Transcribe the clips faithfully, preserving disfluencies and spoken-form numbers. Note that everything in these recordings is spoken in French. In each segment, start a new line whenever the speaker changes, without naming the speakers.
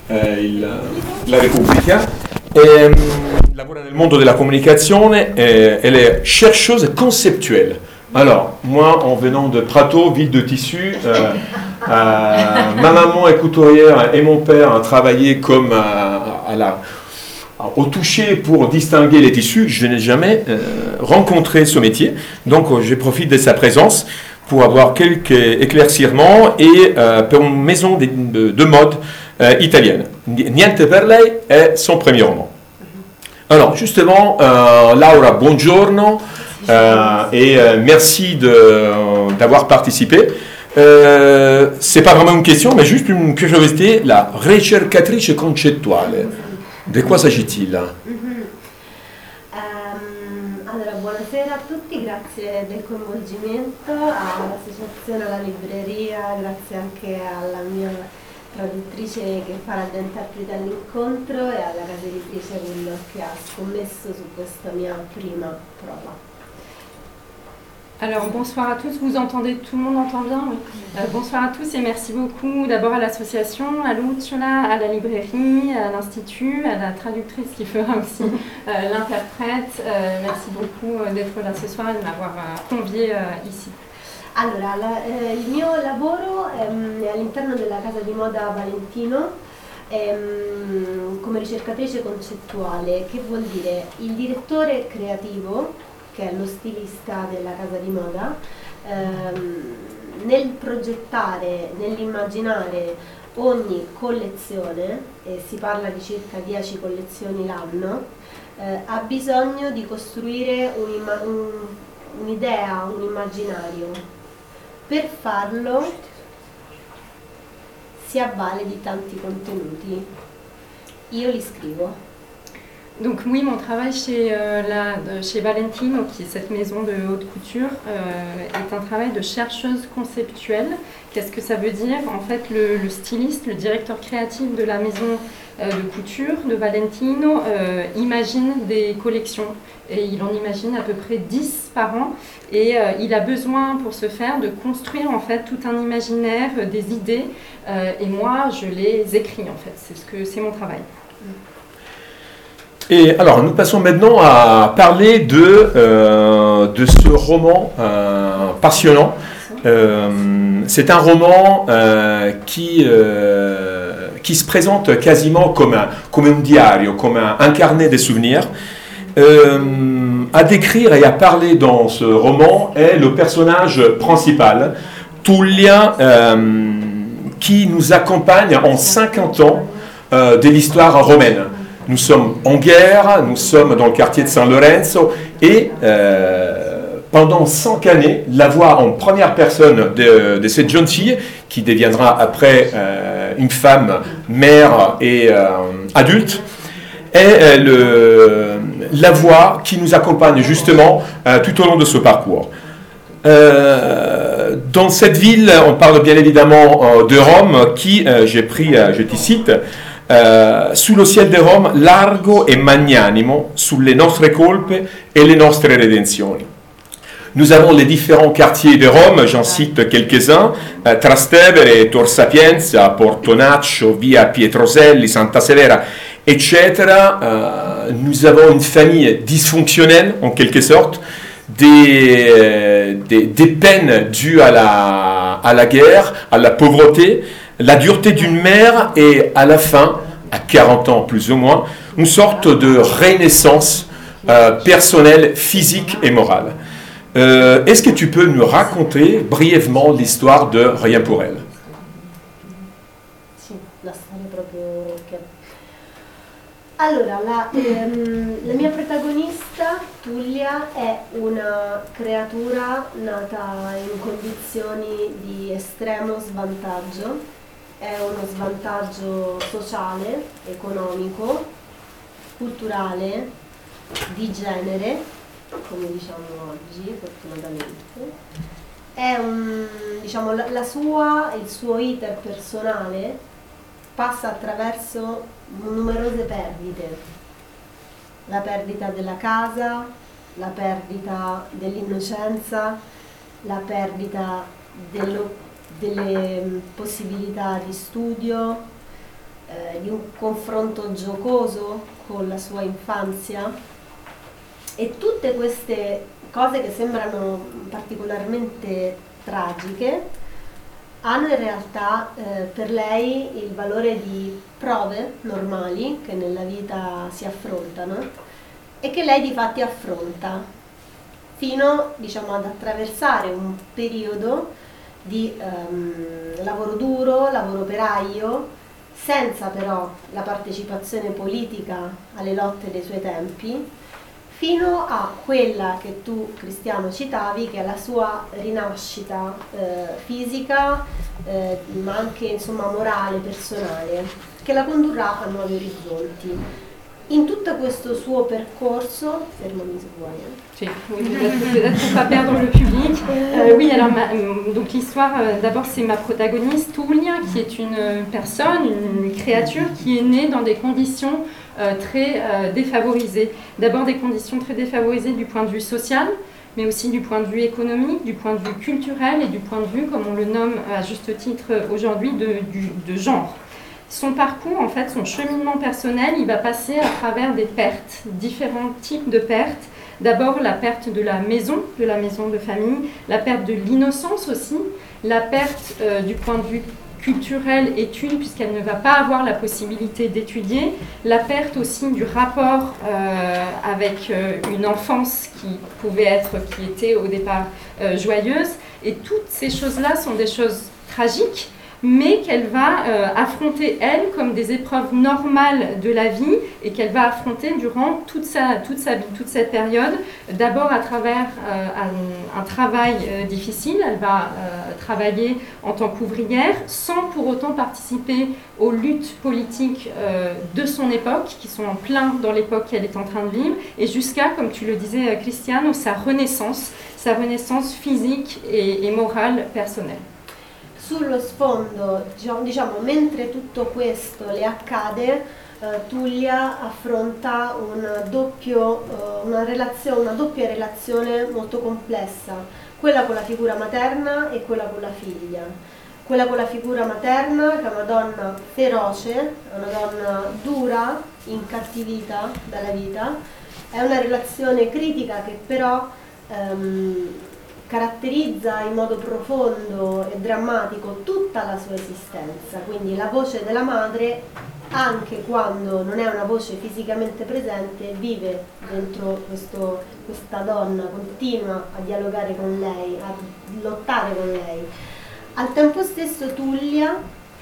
eh, il, la Repubblica, e, lavora nel mondo della comunicazione, e, elle est chercheuse conceptuelle. Alors, moi, en venant de Prato, ville de tissu, euh, euh, ma maman est couturière et mon père a travaillé comme à, à la, au toucher pour distinguer les tissus. Je n'ai jamais euh, rencontré ce métier, donc euh, je profite de sa présence pour avoir quelques éclaircissements et euh, pour une maison de, de, de mode euh, italienne. Niente per lei est son premier roman. Alors, justement, euh, Laura, buongiorno. Euh, et euh, merci d'avoir participé. Euh, c'est pas vraiment une question, mais juste une curiosité. La ricercatrice concettuale, de quoi s'agit-il?
Mm-hmm. um, allora, buonasera a tutti, grazie del coinvolgimento all'associazione, alla libreria, grazie anche alla mia traduttrice che farà da interprete all'incontro e alla casa editrice quello che ha scommesso su questa mia prima prova.
Alors bonsoir à tous, vous entendez, tout le monde entend bien oui. euh, Bonsoir à tous et merci beaucoup d'abord à l'association, à Lucciola, à la librairie, à l'Institut, à la traductrice qui fera aussi euh, l'interprète. Euh, merci beaucoup d'être là ce soir et de m'avoir euh, convié euh, ici.
Allora, la, eh, il mio lavoro ehm, è all'interno della casa di moda Valentino ehm, come ricercatrice concettuale, che vuol dire il direttore creativo, che è lo stilista della casa di moda, ehm, nel progettare, nell'immaginare ogni collezione, e si parla di circa dieci collezioni l'anno, eh, ha bisogno di costruire un'idea, un, un immaginario. Per farlo si avvale di tanti contenuti. Io li scrivo.
Donc oui, mon travail chez, euh, la, de, chez Valentino, qui est cette maison de haute couture, euh, est un travail de chercheuse conceptuelle. Qu'est-ce que ça veut dire? En fait, le, le styliste, le directeur créatif de la maison euh, de couture de Valentino euh, imagine des collections. Et il en imagine à peu près dix par an. Et euh, il a besoin pour ce faire de construire en fait tout un imaginaire, euh, des idées. Euh, et moi, je les écris en fait. C'est ce que c'est mon travail.
Et alors, nous passons maintenant à parler de, euh, de ce roman euh, passionnant. Euh, c'est un roman euh, qui, euh, qui se présente quasiment comme un, comme un diario, comme un, un carnet de souvenirs. Euh, à décrire et à parler dans ce roman est le personnage principal, Tullia, euh, qui nous accompagne en cinquante ans euh, de l'histoire romaine. Nous sommes en guerre, nous sommes dans le quartier de San Lorenzo et euh, pendant cinq années, la voix en première personne de, de cette jeune fille qui deviendra après euh, une femme, mère et euh, adulte est le, la voix qui nous accompagne justement euh, tout au long de ce parcours. Euh, dans cette ville, on parle bien évidemment euh, de Rome qui, euh, j'ai pris, euh, je t'y cite, Uh, sullo ciel di Roma largo e magnanimo sulle nostre colpe e le nostre redenzioni. Nous avons les différents quartiers de Rome, j'en cite quelques-uns, uh, Trastevere, Tor Sapienza, Portonaccio, Via Pietroselli, Santa Severa, et cetera. Uh, nous avons une famille dysfonctionnelle, en quelque sorte, des, euh, des, des peines dues à la, à la guerre, à la pauvreté, la dureté d'une mère et à la fin, à quarante ans plus ou moins, une sorte de renaissance euh, personnelle, physique et morale. Euh, Est-ce que tu peux nous raconter brièvement l'histoire de Rien pour elle?
Sì, la storia proprio che... Allora, la, ehm, la mia protagonista, Tullia, è una creatura nata in condizioni di estremo svantaggio. È uno svantaggio sociale, economico, culturale, di genere, come diciamo oggi, fortunatamente. È un, diciamo, la, la sua, il suo iter personale passa attraverso numerose perdite. La perdita della casa, la perdita dell'innocenza, la perdita dello delle possibilità di studio, eh, di un confronto giocoso con la sua infanzia, e tutte queste cose che sembrano particolarmente tragiche hanno in realtà eh, per lei il valore di prove normali che nella vita si affrontano e che lei di fatti affronta fino, diciamo, ad attraversare un periodo di ehm, lavoro duro, lavoro operaio, senza però la partecipazione politica alle lotte dei suoi tempi, fino a quella che tu, Cristiano, citavi, che è la sua rinascita eh, fisica, eh, ma anche, insomma, morale, personale, che la condurrà a nuovi orizzonti. In tout questo suo percorso, fermami se vuoi.
Oui, pour pas perdre le public. Euh, oui, alors ma, donc l'histoire, euh, d'abord c'est ma protagoniste, Tulia, qui est une personne, une créature qui est née dans des conditions euh, très euh, défavorisées. D'abord des conditions très défavorisées du point de vue social, mais aussi du point de vue économique, du point de vue culturel et du point de vue, comme on le nomme à juste titre aujourd'hui, de, du, de genre. Son parcours, en fait, son cheminement personnel, il va passer à travers des pertes, différents types de pertes. D'abord la perte de la maison, de la maison de famille, la perte de l'innocence aussi, la perte euh, du point de vue culturel, études, puisqu'elle ne va pas avoir la possibilité d'étudier, la perte aussi du rapport euh, avec euh, une enfance qui pouvait être, qui était au départ euh, joyeuse. Et toutes ces choses-là sont des choses tragiques, mais qu'elle va euh, affronter, elle, comme des épreuves normales de la vie, et qu'elle va affronter durant toute sa, toute sa vie, toute cette période, d'abord à travers euh, un, un travail euh, difficile. Elle va euh, travailler en tant qu'ouvrière, sans pour autant participer aux luttes politiques euh, de son époque, qui sont en plein dans l'époque qu'elle est en train de vivre, et jusqu'à, comme tu le disais, Cristiano, sa renaissance, sa renaissance physique et, et morale personnelle.
Sullo sfondo, diciamo, mentre tutto questo le accade, eh, Tulia affronta un doppio, eh, una, relazione, una doppia relazione molto complessa, quella con la figura materna e quella con la figlia. Quella con la figura materna, che è una donna feroce, una donna dura, incattivita dalla vita, è una relazione critica che però ehm, caratterizza in modo profondo e drammatico tutta la sua esistenza, quindi la voce della madre, anche quando non è una voce fisicamente presente, vive dentro questo, questa donna, continua a dialogare con lei, a lottare con lei. Al tempo stesso Tulia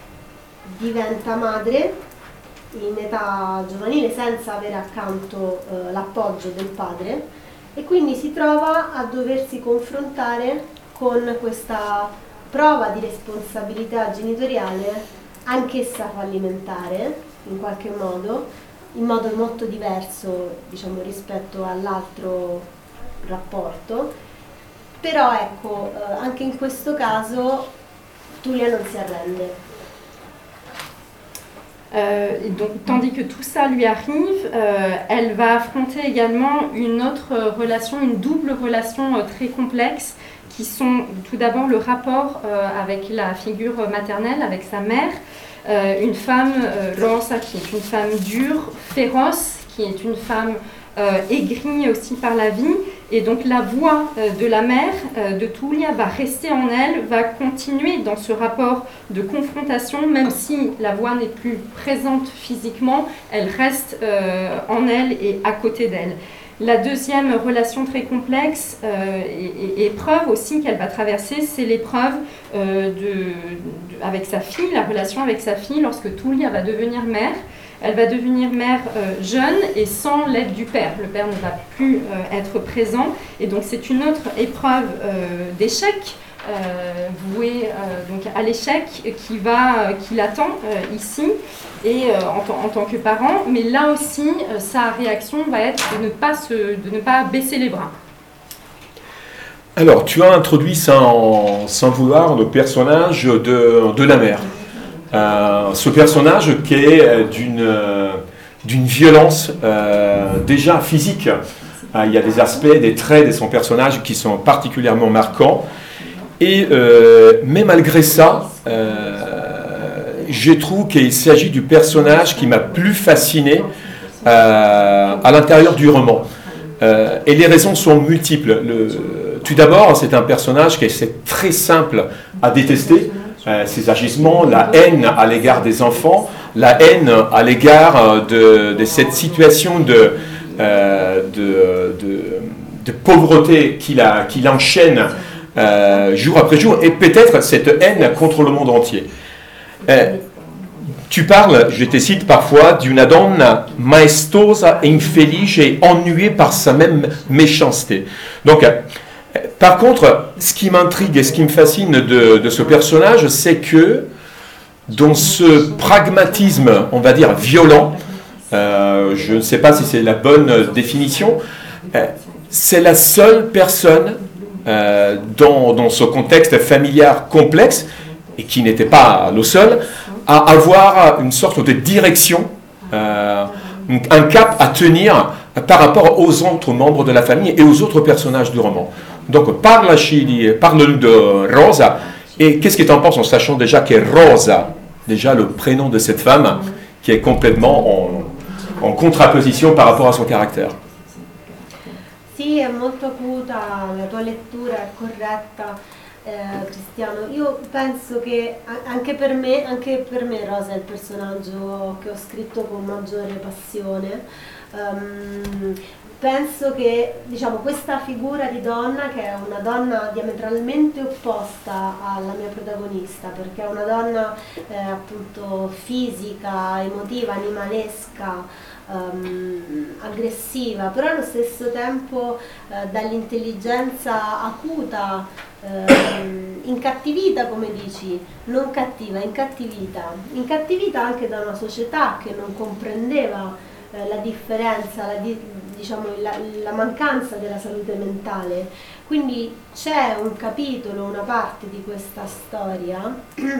diventa madre in età giovanile senza avere accanto eh, l'appoggio del padre, e quindi si trova a doversi confrontare con questa prova di responsabilità genitoriale, anch'essa fallimentare in qualche modo, in modo molto diverso, diciamo, rispetto all'altro rapporto. Però ecco, eh, anche in questo caso Tulia non si arrende.
Euh, donc, tandis que tout ça lui arrive, euh, elle va affronter également une autre relation, une double relation euh, très complexe, qui sont tout d'abord le rapport euh, avec la figure maternelle, avec sa mère, euh, une femme, euh, Rosa, qui est une femme dure, féroce, qui est une femme euh, aigrie aussi par la vie, et donc la voix euh, de la mère euh, de Tulia va rester en elle, va continuer dans ce rapport de confrontation, même si la voix n'est plus présente physiquement, elle reste euh, en elle et à côté d'elle. La deuxième relation très complexe euh, et, et épreuve aussi qu'elle va traverser, c'est l'épreuve euh, de, de, avec sa fille, la relation avec sa fille lorsque Tulia va devenir mère. Elle va devenir mère euh, jeune et sans l'aide du père. Le père ne va plus euh, être présent, et donc c'est une autre épreuve euh, d'échec, euh, vouée euh, donc à l'échec, qui va, qui l'attend euh, ici et euh, en, en tant que parent. Mais là aussi, euh, sa réaction va être de ne pas se, de ne pas baisser les bras.
Alors, tu as introduit sans, sans vouloir le personnage de, de la mère. Euh, ce personnage qui est d'une euh, d'une violence euh, déjà physique. Euh, il y a des aspects, des traits de son personnage qui sont particulièrement marquants. Et euh, mais malgré ça, euh, je trouve qu'il s'agit du personnage qui m'a plus fasciné euh, à l'intérieur du roman. Euh, et les raisons sont multiples. Le, tout d'abord, c'est un personnage qui est très simple à détester. Euh, ses agissements, la haine à l'égard des enfants, la haine à l'égard de, de cette situation de, euh, de, de, de pauvreté qu'il a, qu'il enchaîne euh, jour après jour, et peut-être cette haine contre le monde entier. Euh, tu parles, je te cite parfois, d'une donna maestosa e infelice et ennuyée par sa même méchanceté. Donc, par contre, ce qui m'intrigue et ce qui me fascine de, de ce personnage, c'est que dans ce pragmatisme, on va dire, violent, euh, je ne sais pas si c'est la bonne définition, euh, c'est la seule personne euh, dans, dans ce contexte familial complexe, et qui n'était pas le seul, à avoir une sorte de direction, euh, un cap à tenir par rapport aux autres membres de la famille et aux autres personnages du roman. Donc, parle-nous parle de Rosa, et qu'est-ce que tu en penses en sachant déjà que Rosa, déjà le prénom de cette femme, qui est complètement en, en contraposition par rapport à son caractère.
Sì, è molto acuta, la tua lettura è corretta, eh, Cristiano. Io penso che anche per me, anche per me Rosa è il personaggio che ho scritto con maggiore passione. Um, Penso che, diciamo, questa figura di donna, che è una donna diametralmente opposta alla mia protagonista, perché è una donna eh, appunto fisica, emotiva, animalesca, um, aggressiva, però allo stesso tempo eh, dall'intelligenza acuta, eh, incattivita, come dici, non cattiva, incattivita, incattivita anche da una società che non comprendeva la differenza, la, diciamo, la, la mancanza della salute mentale. Quindi c'è un capitolo, una parte di questa storia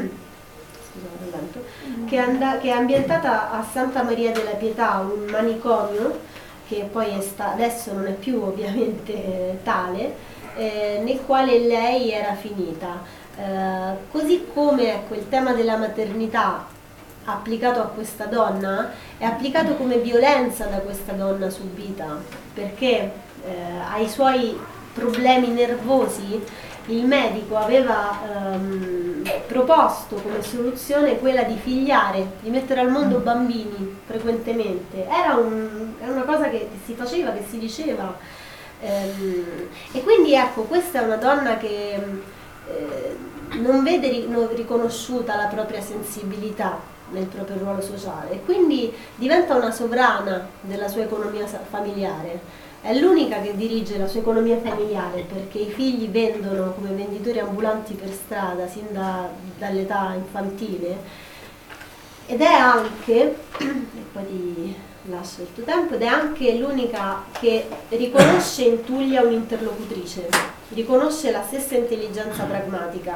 scusate, che, and- che è ambientata a Santa Maria della Pietà, un manicomio che poi è sta- adesso non è più ovviamente eh, tale, eh, nel quale lei era finita. Eh, così come ecco, il tema della maternità applicato a questa donna è applicato come violenza da questa donna subita, perché eh, ai suoi problemi nervosi il medico aveva ehm, proposto come soluzione quella di figliare, di mettere al mondo bambini frequentemente. Era, un, era una cosa che si faceva, che si diceva, ehm, e quindi ecco, questa è una donna che eh, non vede ri- non riconosciuta la propria sensibilità nel proprio ruolo sociale e quindi diventa una sovrana della sua economia familiare. È l'unica che dirige la sua economia familiare, perché i figli vendono come venditori ambulanti per strada sin da, dall'età infantile, ed è anche, e poi ti lascio il tuo tempo, ed è anche l'unica che riconosce in Tullia un'interlocutrice, riconosce la stessa intelligenza pragmatica,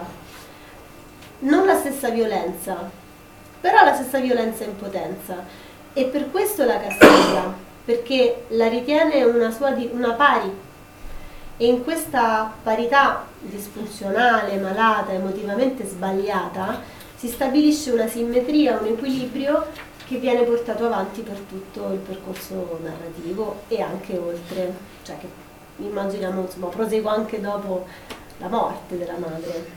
non la stessa violenza, però la stessa violenza e impotenza, e per questo la castiga, perché la ritiene una sua di, una pari, e in questa parità disfunzionale, malata, emotivamente sbagliata, si stabilisce una simmetria, un equilibrio che viene portato avanti per tutto il percorso narrativo e anche oltre, cioè che immaginiamo, insomma, prosegue anche dopo la morte della madre.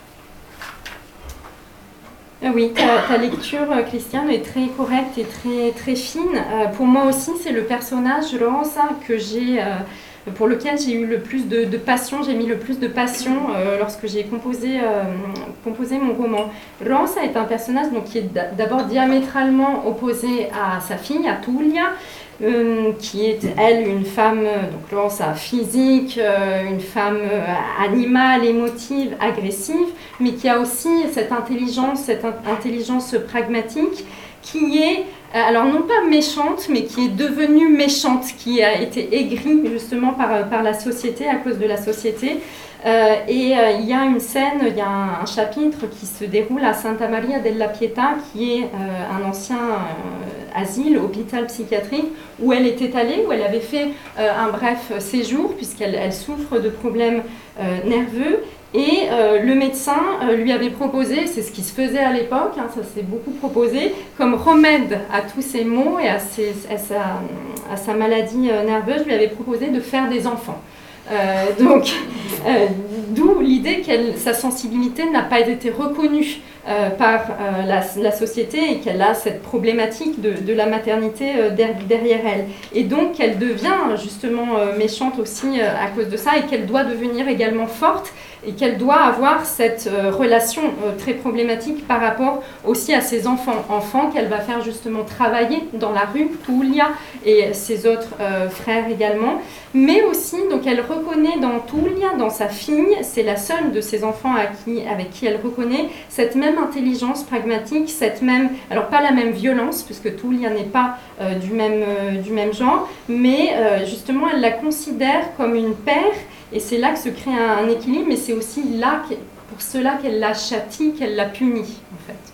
Oui, ta, ta lecture, Christiane, est très correcte et très, très fine. Euh, pour moi aussi, c'est le personnage Rosa que j'ai, euh, pour lequel j'ai eu le plus de, de passion, j'ai mis le plus de passion euh, lorsque j'ai composé, euh, composé mon roman. Rosa est un personnage donc, qui est d'abord diamétralement opposé à sa fille, à Tullia, Euh, qui est, elle, une femme, donc Rosa, physique, euh, une femme euh, animale, émotive, agressive, mais qui a aussi cette intelligence, cette in- intelligence pragmatique, qui est, euh, alors non pas méchante, mais qui est devenue méchante, qui a été aigrie justement par, par la société, à cause de la société. Euh, et euh, il y a une scène, il y a un, un chapitre qui se déroule à Santa Maria della Pietà, qui est euh, un ancien euh, asile, hôpital psychiatrique, où elle était allée, où elle avait fait euh, un bref séjour, puisqu'elle elle souffre de problèmes euh, nerveux. Et euh, le médecin euh, lui avait proposé, c'est ce qui se faisait à l'époque, hein, ça s'est beaucoup proposé, comme remède à tous ces maux et à, ses, à, sa, à sa maladie euh, nerveuse, lui avait proposé de faire des enfants. Euh, donc, euh, d'où l'idée que sa sensibilité n'a pas été reconnue euh, par euh, la, la société et qu'elle a cette problématique de, de la maternité euh, derrière elle. Et donc, qu'elle devient justement euh, méchante aussi euh, à cause de ça et qu'elle doit devenir également forte et qu'elle doit avoir cette euh, relation euh, très problématique par rapport aussi à ses enfants. Enfants qu'elle va faire justement travailler dans la rue, Tullia et ses autres euh, frères également. Mais aussi, donc elle reconnaît dans Tullia, dans sa fille, c'est la seule de ses enfants à qui, avec qui elle reconnaît cette même intelligence pragmatique, cette même, alors pas la même violence, puisque Tullia n'est pas euh, du, même, euh, du même genre, mais euh, justement elle la considère comme une père, et c'est là que se crée un, un équilibre, mais c'est aussi là, pour cela qu'elle la châtie, qu'elle la punit, en fait.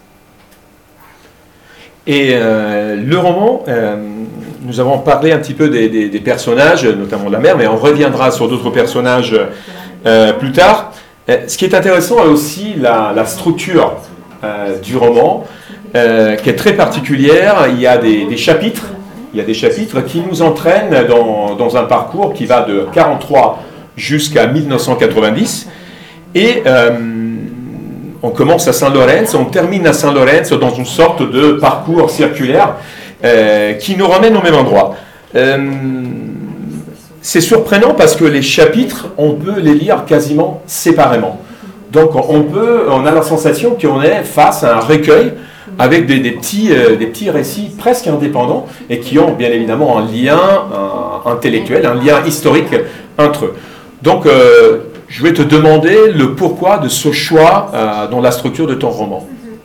Et euh, le roman, euh, nous avons parlé un petit peu des, des, des personnages, notamment de la mère, mais on reviendra sur d'autres personnages euh, plus tard. Euh, ce qui est intéressant est aussi la, la structure euh, du roman, euh, qui est très particulière. Il y a des, des chapitres, il y a des chapitres qui nous entraînent dans, dans un parcours qui va de quarante-trois jusqu'à mille neuf cent quatre-vingt-dix. Et euh, on commence à Saint-Lorenzo, on termine à Saint-Lorenzo dans une sorte de parcours circulaire euh, qui nous ramène au même endroit. Euh, c'est surprenant parce que les chapitres, on peut les lire quasiment séparément. Donc on, peut, on a la sensation qu'on est face à un recueil avec des, des, petits, euh, des petits récits presque indépendants et qui ont bien évidemment un lien un, intellectuel, un lien historique entre eux. Donc euh, je vais te demander le pourquoi de ce choix euh, dans la structure de ton roman.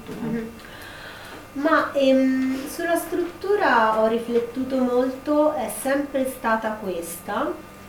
Ma ehm, sulla struttura ho riflettuto molto, è sempre stata questa.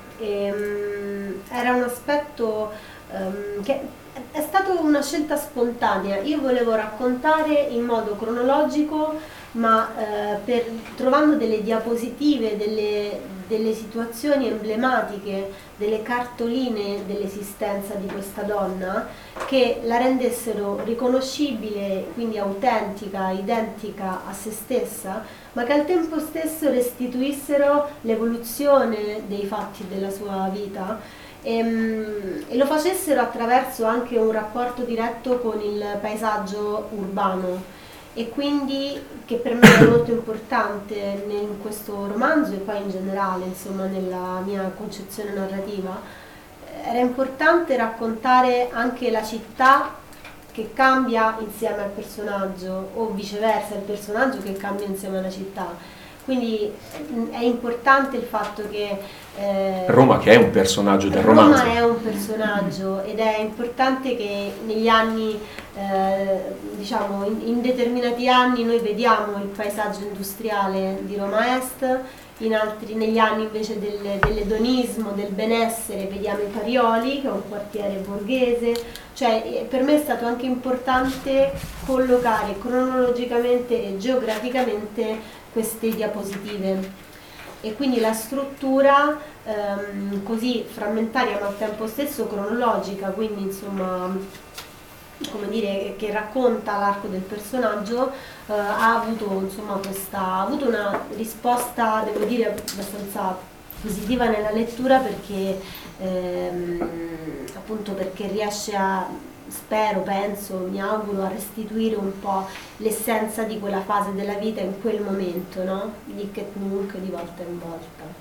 Ehm, era un aspetto ehm, che è stata una scelta spontanea. Io volevo raccontare in modo cronologico, ma eh, per, trovando delle diapositive, delle, delle situazioni emblematiche, delle cartoline dell'esistenza di questa donna che la rendessero riconoscibile, quindi autentica, identica a se stessa, ma che al tempo stesso restituissero l'evoluzione dei fatti della sua vita e, e lo facessero attraverso anche un rapporto diretto con il paesaggio urbano. E quindi, che per me è molto importante in questo romanzo e poi in generale, insomma, nella mia concezione narrativa, era importante raccontare anche la città che cambia insieme al personaggio o viceversa, il personaggio che cambia insieme alla città. Quindi è importante il fatto che eh,
Roma, che è un personaggio del romanzo.
Roma è un personaggio ed è importante che negli anni, eh, diciamo, in, in determinati anni noi vediamo il paesaggio industriale di Roma Est, in altri, negli anni invece del, dell'edonismo, del benessere, vediamo i Parioli, che è un quartiere borghese. Cioè, per me è stato anche importante collocare cronologicamente e geograficamente queste diapositive. E quindi la struttura ehm, così frammentaria ma al tempo stesso cronologica, quindi insomma, come dire, che racconta l'arco del personaggio, eh, ha avuto insomma questa, ha avuto una risposta, devo dire, abbastanza positiva nella lettura, perché ehm, appunto perché riesce a, spero, penso, mi auguro, a restituire un po' l'essenza di quella fase della vita in quel momento, no? Dic et nunc, di volta in volta.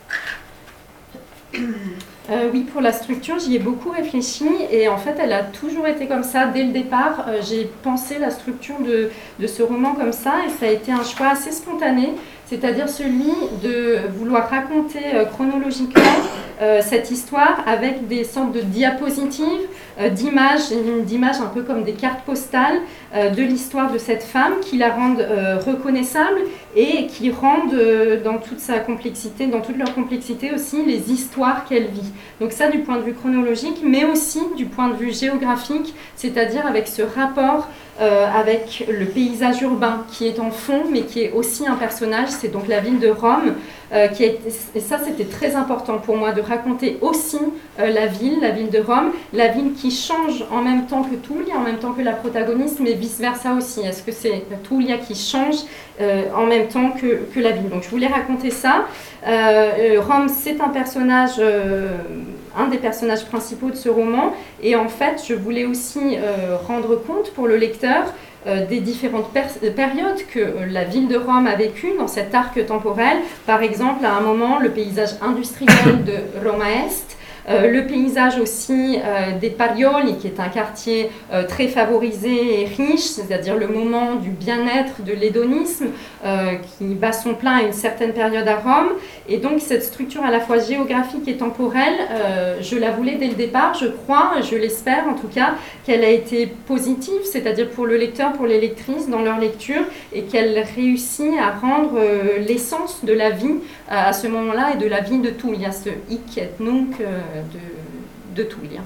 Euh, oui, pour la structure, j'y ai beaucoup réfléchi et en fait, elle a toujours été comme ça. Dès le départ, euh, j'ai pensé la structure de, de ce roman comme ça et ça a été un choix assez spontané, c'est-à-dire celui de vouloir raconter euh, chronologiquement euh, cette histoire avec des sortes de diapositives, euh, d'images, d'images un peu comme des cartes postales euh, de l'histoire de cette femme qui la rendent euh, reconnaissable et qui rendent euh, dans toute sa complexité, dans toute leur complexité aussi, les histoires qu'elle vit. Donc ça du point de vue chronologique, mais aussi du point de vue géographique, c'est-à-dire avec ce rapport euh, avec le paysage urbain qui est en fond, mais qui est aussi un personnage, c'est donc la ville de Rome, euh, qui est, et ça c'était très important pour moi, de raconter aussi euh, la ville, la ville de Rome, la ville qui change en même temps que Tullia, en même temps que la protagoniste, mais vice-versa aussi. Est-ce que c'est Tullia qui change euh, en même temps que, que la ville? Donc je voulais raconter ça. Euh, Rome, c'est un personnage, euh, un des personnages principaux de ce roman, et en fait, je voulais aussi euh, rendre compte pour le lecteur euh, des différentes périodes que euh, la ville de Rome a vécues dans cet arc temporel. Par exemple, à un moment, le paysage industriel de Roma Est, Euh, le paysage aussi euh, des Parioli, qui est un quartier euh, très favorisé et riche, c'est-à-dire le moment du bien-être, de l'hédonisme, euh, qui bat son plein à une certaine période à Rome. Et donc cette structure à la fois géographique et temporelle, euh, je la voulais dès le départ, je crois, je l'espère en tout cas, qu'elle a été positive, c'est-à-dire pour le lecteur, pour les lectrices dans leur lecture, et qu'elle réussit à rendre euh, l'essence de la vie à, à ce moment-là et de la vie de Tullia, ce hic et nunc euh, de, de Tullia.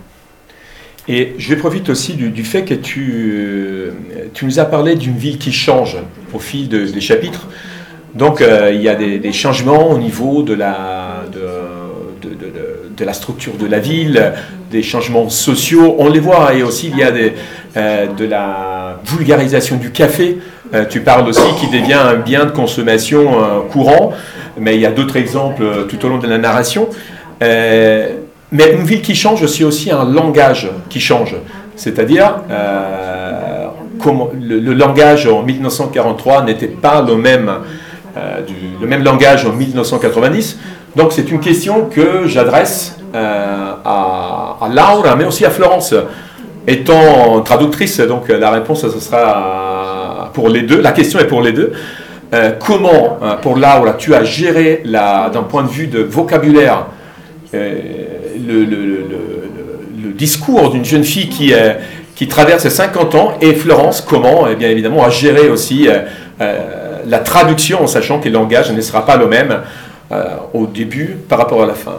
Et je profite aussi du, du fait que tu, tu nous as parlé d'une ville qui change au fil de, des chapitres. Donc euh, il y a des, des changements au niveau de la, de, de, de, de la structure de la ville, des changements sociaux, on les voit, et aussi il y a des, euh, de la vulgarisation du café. Euh, tu parles aussi qui devient un bien de consommation euh, courant, mais il y a d'autres exemples euh, tout au long de la narration. Euh, mais une ville qui change, c'est aussi un langage qui change. C'est-à-dire, euh, comment, le, le langage en mille neuf cent quarante-trois n'était pas le même, euh, du, le même langage en mille neuf cent quatre-vingt-dix. Donc c'est une question que j'adresse euh, à, à Laura, mais aussi à Florence. Étant traductrice, donc la réponse ce sera pour les deux. La question est pour les deux. Euh, comment, euh, pour Laura, tu as géré la, d'un point de vue de vocabulaire euh, le, le, le, le, le discours d'une jeune fille qui, euh, qui traverse cinquante ans, et Florence, comment, eh bien évidemment, a géré aussi euh, euh, la traduction, en sachant que le langage ne sera pas le même euh, au début par rapport à la fin.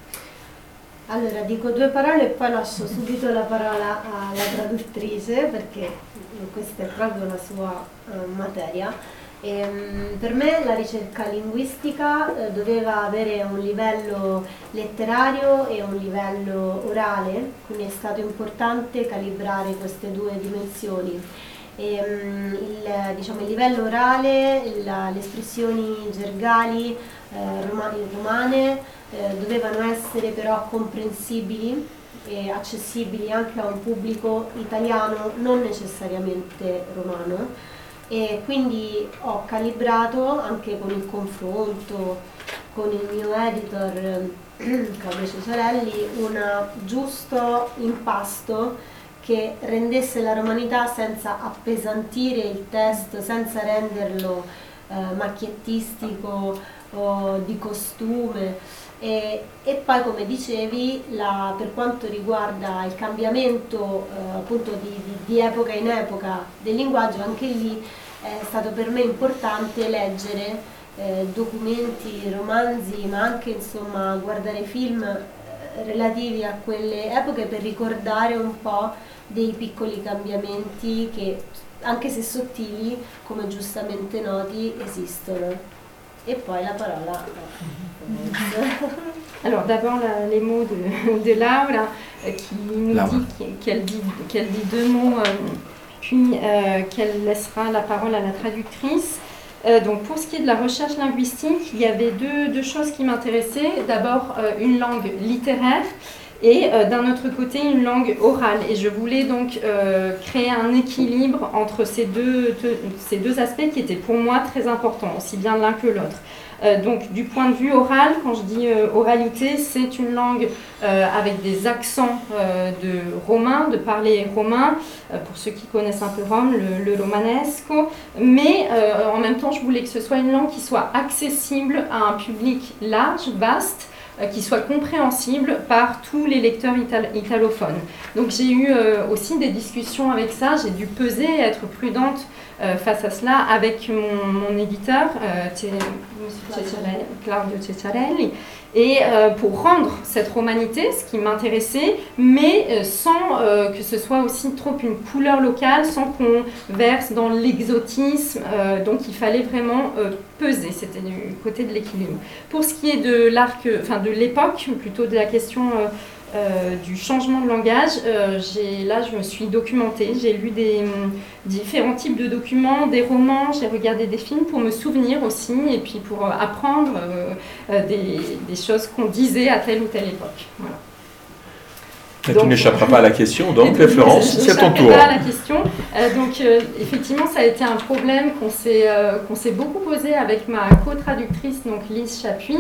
Allora, dico due parole e poi lascio subito la parola alla traduttrice, perché questa è proprio la sua uh, materia. E, um, per me la ricerca linguistica uh, doveva avere un livello letterario e un livello orale, quindi è stato importante calibrare queste due dimensioni. E, um, il, diciamo, il livello orale, la, le espressioni gergali eh, roma, romane Eh, dovevano essere però comprensibili e accessibili anche a un pubblico italiano, non necessariamente romano, e quindi ho calibrato anche con il confronto con il mio editor Claudio Cecciarelli un giusto impasto che rendesse la romanità senza appesantire il testo, senza renderlo eh, macchiettistico o di costume. E, e poi, come dicevi, la, per quanto riguarda il cambiamento eh, appunto di, di, di epoca in epoca del linguaggio, anche lì è stato per me importante leggere eh, documenti, romanzi, ma anche insomma guardare film eh, relativi a quelle epoche per ricordare un po' dei piccoli cambiamenti che, anche se sottili, come giustamente noti, esistono. Et puis la parole.
Alors d'abord la, les mots de, de Laura euh, qui nous Laura. dit qu'elle dit, qu'elle dit deux mots, euh, puis euh, qu'elle laissera la parole à la traductrice. Euh, donc pour ce qui est de la recherche linguistique, il y avait deux, deux choses qui m'intéressaient. D'abord euh, une langue littéraire et euh, d'un autre côté une langue orale. Et je voulais donc euh, créer un équilibre entre ces deux, deux, ces deux aspects qui étaient pour moi très importants, aussi bien l'un que l'autre. Euh, donc du point de vue oral, quand je dis euh, oralité, c'est une langue euh, avec des accents euh, de romain, de parler romain, euh, pour ceux qui connaissent un peu Rome, le, le romanesco, mais euh, en même temps je voulais que ce soit une langue qui soit accessible à un public large, vaste, qui soit compréhensible par tous les lecteurs ital italophones. Donc j'ai eu euh, aussi des discussions avec ça, j'ai dû peser, être prudente euh, face à cela avec mon, mon éditeur, euh, Claudio Cecciarelli, Et euh, pour rendre cette romanité, ce qui m'intéressait, mais euh, sans euh, que ce soit aussi trop une couleur locale, sans qu'on verse dans l'exotisme. Euh, donc il fallait vraiment euh, peser, c'était du côté de l'équilibre. Pour ce qui est de l'arc, enfin de l'époque, plutôt de la question euh, euh, du changement de langage, euh, j'ai, là je me suis documentée, j'ai lu des hum, différents types de documents, des romans, j'ai regardé des films pour me souvenir aussi, et puis pour euh, apprendre euh, euh, des, des choses qu'on disait à telle ou telle époque. Voilà.
Mais tu n'échapperas pas à la question, donc Florence, c'est ton tour.
Pas à la question. Euh, donc euh, effectivement, ça a été un problème qu'on s'est euh, qu'on s'est beaucoup posé avec ma co-traductrice, donc Lise Chapuis.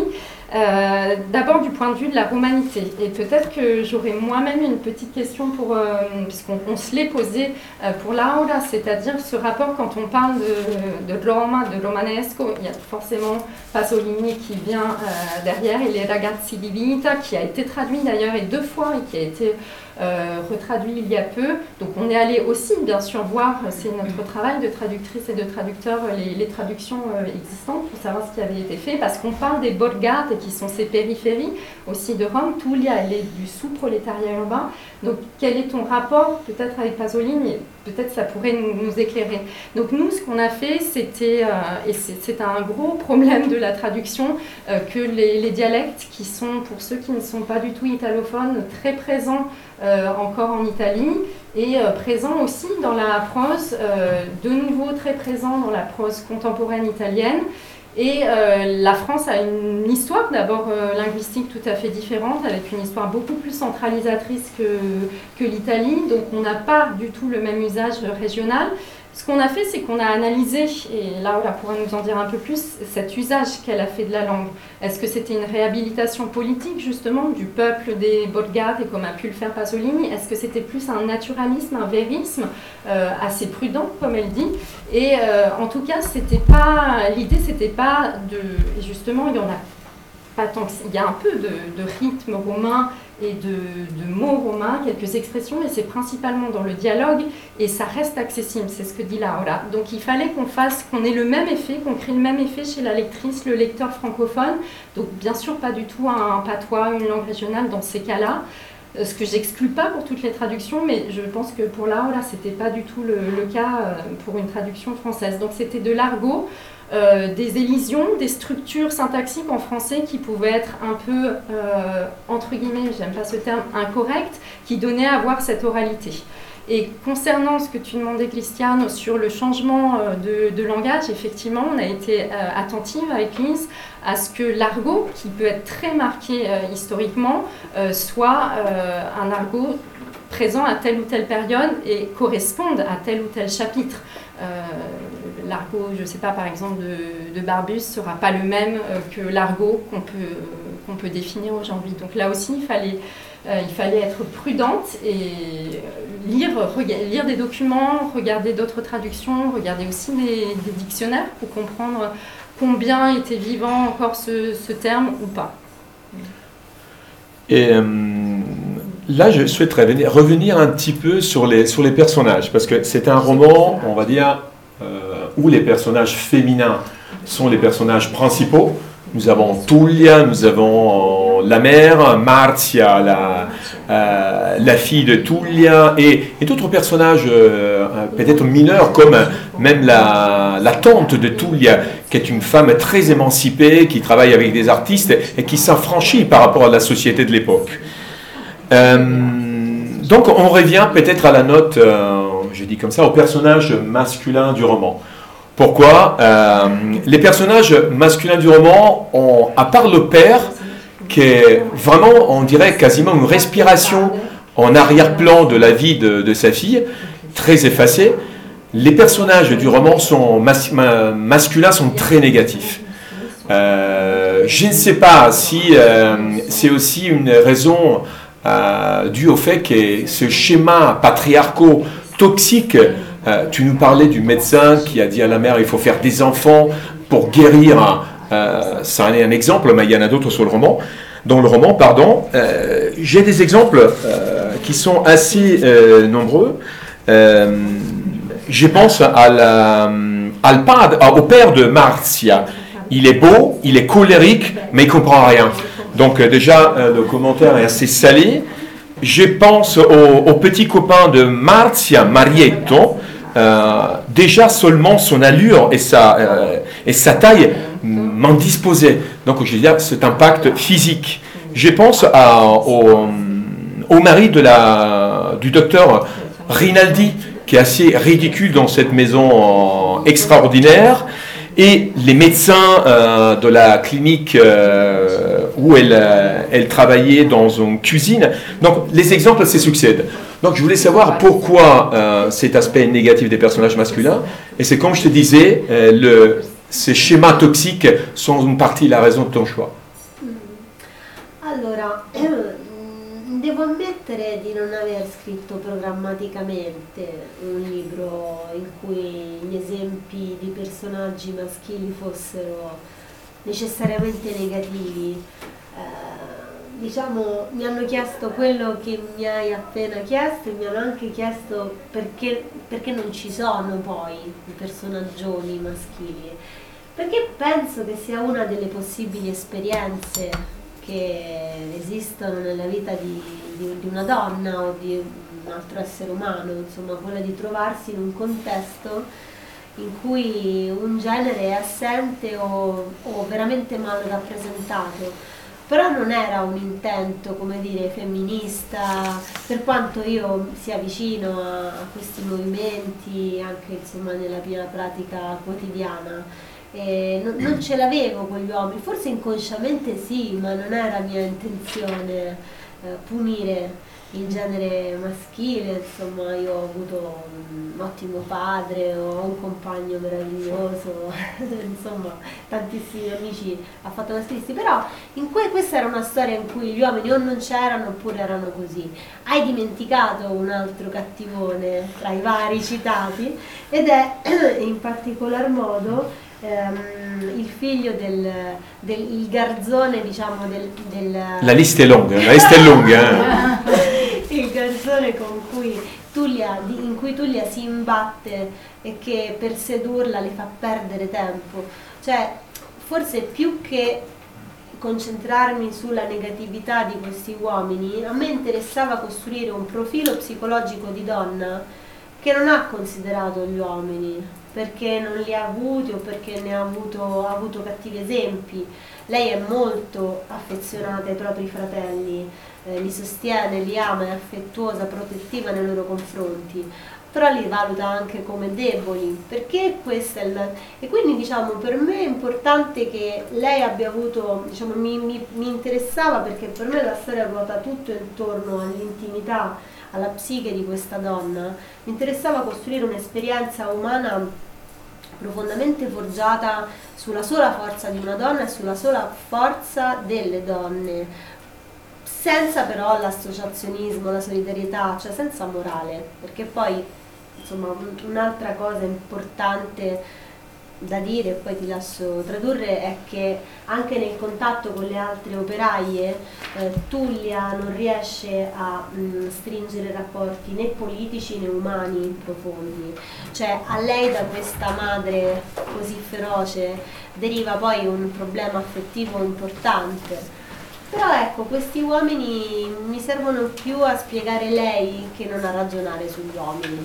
Euh, D'abord du point de vue de la romanité. Et peut-être que j'aurais moi-même une petite question pour, euh, puisqu'on on se l'est posé euh, pour Laura, c'est-à-dire ce rapport quand on parle de, de Roma, de romanesco, il y a forcément Pasolini qui vient euh, derrière, et les Ragazzi di Vita, qui a été traduit d'ailleurs et deux fois et qui a été euh, retraduit il y a peu. Donc on est allé aussi bien sûr voir, c'est notre travail de traductrice et de traducteur, les, les traductions euh, existantes pour savoir ce qui avait été fait, parce qu'on parle des borgate qui sont ces périphéries aussi de Rome. Tullia, elle est du sous-prolétariat urbain. Donc quel est ton rapport peut-être avec Pasolini? Peut-être ça pourrait nous, nous éclairer. Donc nous, ce qu'on a fait, c'était, euh, et c'est un gros problème de la traduction, euh, que les, les dialectes qui sont, pour ceux qui ne sont pas du tout italophones, très présents euh, encore en Italie, et euh, présents aussi dans la prose, euh, de nouveau très présents dans la prose contemporaine italienne. Et euh, la France a une histoire d'abord euh, linguistique tout à fait différente, avec une histoire beaucoup plus centralisatrice que, que l'Italie, donc on n'a pas du tout le même usage régional. Ce qu'on a fait, c'est qu'on a analysé, et là on pourra nous en dire un peu plus, cet usage qu'elle a fait de la langue. Est-ce que c'était une réhabilitation politique justement du peuple des borgate, et comme a pu le faire Pasolini? Est-ce que c'était plus un naturalisme, un vérisme euh, assez prudent, comme elle dit? Et euh, en tout cas, c'était pas, l'idée c'était pas de, et justement il y en a pas tant que, il y a un peu de, de rythme romain et de, de mots romains, quelques expressions, mais c'est principalement dans le dialogue, et ça reste accessible, c'est ce que dit Laura. Donc il fallait qu'on fasse, qu'on ait le même effet, qu'on crée le même effet chez la lectrice, le lecteur francophone. Donc bien sûr pas du tout un, un patois, une langue régionale dans ces cas-là, ce que j'exclus pas pour toutes les traductions, mais je pense que pour Laura, c'était pas du tout le, le cas pour une traduction française. Donc c'était de l'argot, Euh, des élisions, des structures syntaxiques en français qui pouvaient être un peu, euh, entre guillemets, j'aime pas ce terme, incorrectes, qui donnaient à voir cette oralité. Et concernant ce que tu demandais, Cristiano, sur le changement de, de langage, effectivement, on a été euh, attentive avec Lise à ce que l'argot, qui peut être très marqué euh, historiquement, euh, soit euh, un argot présent à telle ou telle période et corresponde à tel ou tel chapitre. Euh, l'argot, je ne sais pas, par exemple, de, de Barbus ne sera pas le même euh, que l'argot qu'on peut, qu'on peut définir aujourd'hui. Donc là aussi, il fallait, euh, il fallait être prudente et lire, lire des documents, regarder d'autres traductions, regarder aussi des, des dictionnaires pour comprendre combien était vivant encore ce, ce terme ou pas.
Et euh, là, je souhaiterais venir, revenir un petit peu sur les, sur les personnages, parce que c'est un roman, on va dire, euh, où les personnages féminins sont les personnages principaux. Nous avons Tullia, nous avons la mère, Marzia, la, euh, la fille de Tullia, et, et d'autres personnages euh, peut-être mineurs, comme même la, la tante de Tullia, qui est une femme très émancipée, qui travaille avec des artistes et qui s'affranchit par rapport à la société de l'époque. Euh, donc on revient peut-être à la note, euh, je dis comme ça, au personnage masculin du roman. Pourquoi euh, les personnages masculins du roman, ont, à part le père, qui est vraiment, on dirait, quasiment une respiration en arrière-plan de la vie de, de sa fille, très effacée, les personnages du roman sont mas masculins sont très négatifs. Euh, je ne sais pas si euh, c'est aussi une raison euh, due au fait que ce schéma patriarco-toxique. Euh, tu nous parlais du médecin qui a dit à la mère il faut faire des enfants pour guérir. Euh, ça en est un exemple, mais il y en a d'autres sur le roman. Dans le roman, pardon, euh, j'ai des exemples euh, qui sont assez euh, nombreux. Euh, je pense à la, à le, au père de Marzia. Il est beau, il est colérique, mais il ne comprend rien. Donc euh, déjà, euh, le commentaire est assez salé. Je pense au, au petit copain de Marzia, Marietto. Euh, déjà seulement son allure et sa, euh, et sa taille m'en disposaient. Donc je veux dire, cet impact physique. Je pense à, au, au mari de la, du docteur Rinaldi, qui est assez ridicule dans cette maison euh, extraordinaire, et les médecins euh, de la clinique euh, où elle, euh, elle travaillait dans une cuisine. Donc les exemples se succèdent. Donc je voulais savoir pourquoi euh, cet aspect négatif des personnages masculins, et c'est comme je te disais, euh, le, ces schémas toxiques sont une partie de la raison de ton choix.
Allora, devo ammettere di non aver scritto programmaticamente un libro in cui gli esempi di personaggi maschili fossero necessariamente negativi. Eh, diciamo, mi hanno chiesto quello che mi hai appena chiesto e mi hanno anche chiesto perché, perché non ci sono poi i personaggioni maschili. Perché penso che sia una delle possibili esperienze che esistono nella vita di, di, di una donna o di un altro essere umano, insomma, quella di trovarsi in un contesto in cui un genere è assente o, o veramente mal rappresentato. Però non era un intento, come dire, femminista, per quanto io sia vicino a, a questi movimenti anche insomma nella mia pratica quotidiana. E non, non ce l'avevo con gli uomini, forse inconsciamente sì, ma non era mia intenzione eh, punire il genere maschile. Insomma, io ho avuto un ottimo padre, ho un compagno meraviglioso, insomma tantissimi amici affatto-maschilisti, però in que- questa era una storia in cui gli uomini o non c'erano oppure erano così. Hai dimenticato un altro cattivone tra i vari citati ed è in particolar modo Um, il figlio del, del il garzone, diciamo, del, del...
La lista è lunga, la lista è lunga. Eh?
Il garzone con cui Tullia, in cui Tullia si imbatte e che per sedurla le fa perdere tempo. Cioè, forse più che concentrarmi sulla negatività di questi uomini, a me interessava costruire un profilo psicologico di donna che non ha considerato gli uomini, perché non li ha avuti o perché ne ha avuto, ha avuto cattivi esempi. Lei è molto affezionata ai propri fratelli, eh, li sostiene, li ama, è affettuosa, protettiva nei loro confronti, però li valuta anche come deboli, perché questo è il... E quindi diciamo per me è importante che lei abbia avuto, diciamo, mi, mi, mi interessava perché per me la storia ruota tutto intorno all'intimità, alla psiche di questa donna. Mi interessava costruire un'esperienza umana profondamente forgiata sulla sola forza di una donna e sulla sola forza delle donne, senza però l'associazionismo, la solidarietà, cioè senza morale, perché poi insomma un'altra cosa importante da dire, e poi ti lascio tradurre, è che anche nel contatto con le altre operaie eh, Tullia non riesce a mh, stringere rapporti né politici né umani profondi, cioè a lei da questa madre così feroce deriva poi un problema affettivo importante. Però ecco, questi uomini mi servono più a spiegare lei che non a ragionare sugli uomini.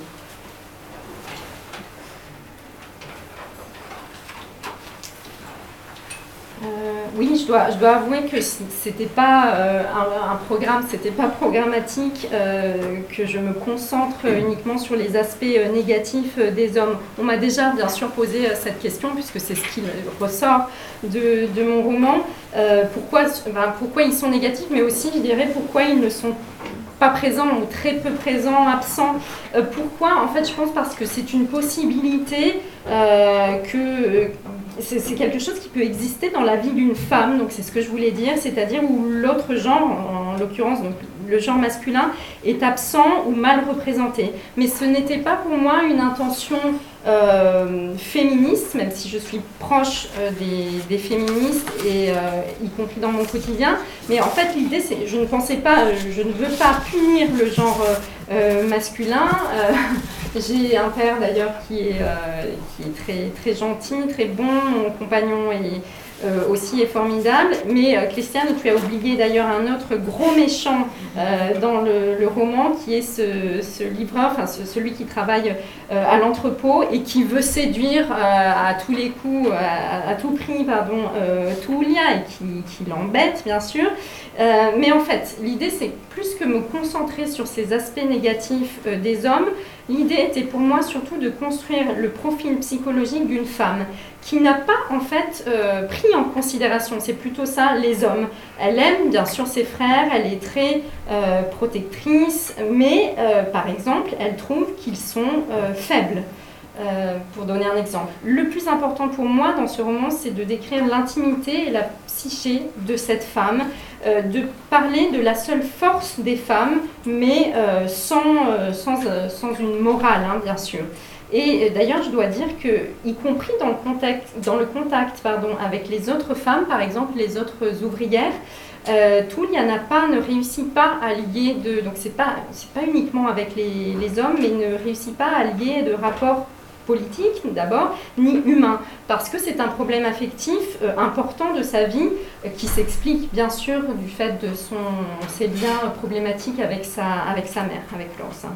Euh, oui, je dois, je dois avouer que c'était pas euh, un, un programme, c'était pas programmatique, euh, que je me concentre uniquement sur les aspects euh, négatifs euh, des hommes. On m'a déjà bien sûr posé euh, cette question, puisque c'est ce qui ressort de, de mon roman. Euh, pourquoi, ben, pourquoi ils sont négatifs, mais aussi, je dirais, pourquoi ils ne sont pas présents ou très peu présents, absents. Euh, pourquoi? En fait, je pense parce que c'est une possibilité euh, que... C'est, c'est quelque chose qui peut exister dans la vie d'une femme, donc c'est ce que je voulais dire, c'est-à-dire où l'autre genre, en, en l'occurrence donc le genre masculin, est absent ou mal représenté. Mais ce n'était pas pour moi une intention euh, féministe, même si je suis proche euh, des, des féministes, et, euh, y compris dans mon quotidien. Mais en fait, l'idée, c'est, je ne pensais pas, je ne veux pas punir le genre euh, masculin. Euh, j'ai un père d'ailleurs qui est, euh, qui est très, très gentil, très bon, mon compagnon est euh, aussi est formidable. Mais euh, Christiane, tu as oublié d'ailleurs un autre gros méchant euh, dans le, le roman, qui est ce, ce livreur, enfin ce, celui qui travaille euh, à l'entrepôt et qui veut séduire euh, à tous les coups, à, à tout prix, pardon, euh, Tullia, et qui, qui l'embête bien sûr. Euh, mais en fait, l'idée c'est plus que me concentrer sur ces aspects négatifs euh, des hommes, l'idée était pour moi surtout de construire le profil psychologique d'une femme qui n'a pas en fait euh, pris en considération, c'est plutôt ça, les hommes. Elle aime bien sûr ses frères, elle est très euh, protectrice, mais euh, par exemple, elle trouve qu'ils sont euh, faibles. Euh, pour donner un exemple. Le plus important pour moi dans ce roman, c'est de décrire l'intimité et la psyché de cette femme, euh, de parler de la seule force des femmes, mais euh, sans, euh, sans, euh, sans une morale, hein, bien sûr. Et euh, d'ailleurs, je dois dire que, y compris dans le contact, dans le contact pardon, avec les autres femmes, par exemple les autres ouvrières, Euh, Tullia n'a pas, ne réussit pas à lier de, donc c'est pas, c'est pas uniquement avec les, les hommes, mais ne réussit pas à lier de rapports politiques d'abord, ni humains, parce que c'est un problème affectif euh, important de sa vie, euh, qui s'explique bien sûr du fait de son, ses liens problématiques avec sa, avec sa mère, avec Lors.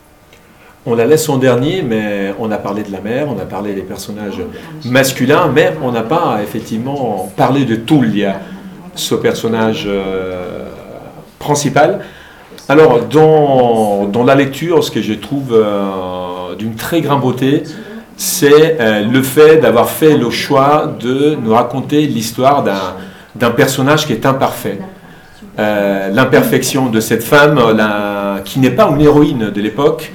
On la laisse en dernier, mais on a parlé de la mère, on a parlé des personnages masculins, mais on n'a pas effectivement parlé de Tullia, ce personnage euh, principal. Alors, dans, dans la lecture, ce que je trouve euh, d'une très grande beauté, c'est euh, le fait d'avoir fait le choix de nous raconter l'histoire d'un, d'un personnage qui est imparfait. Euh, l'imperfection de cette femme, la, qui n'est pas une héroïne de l'époque,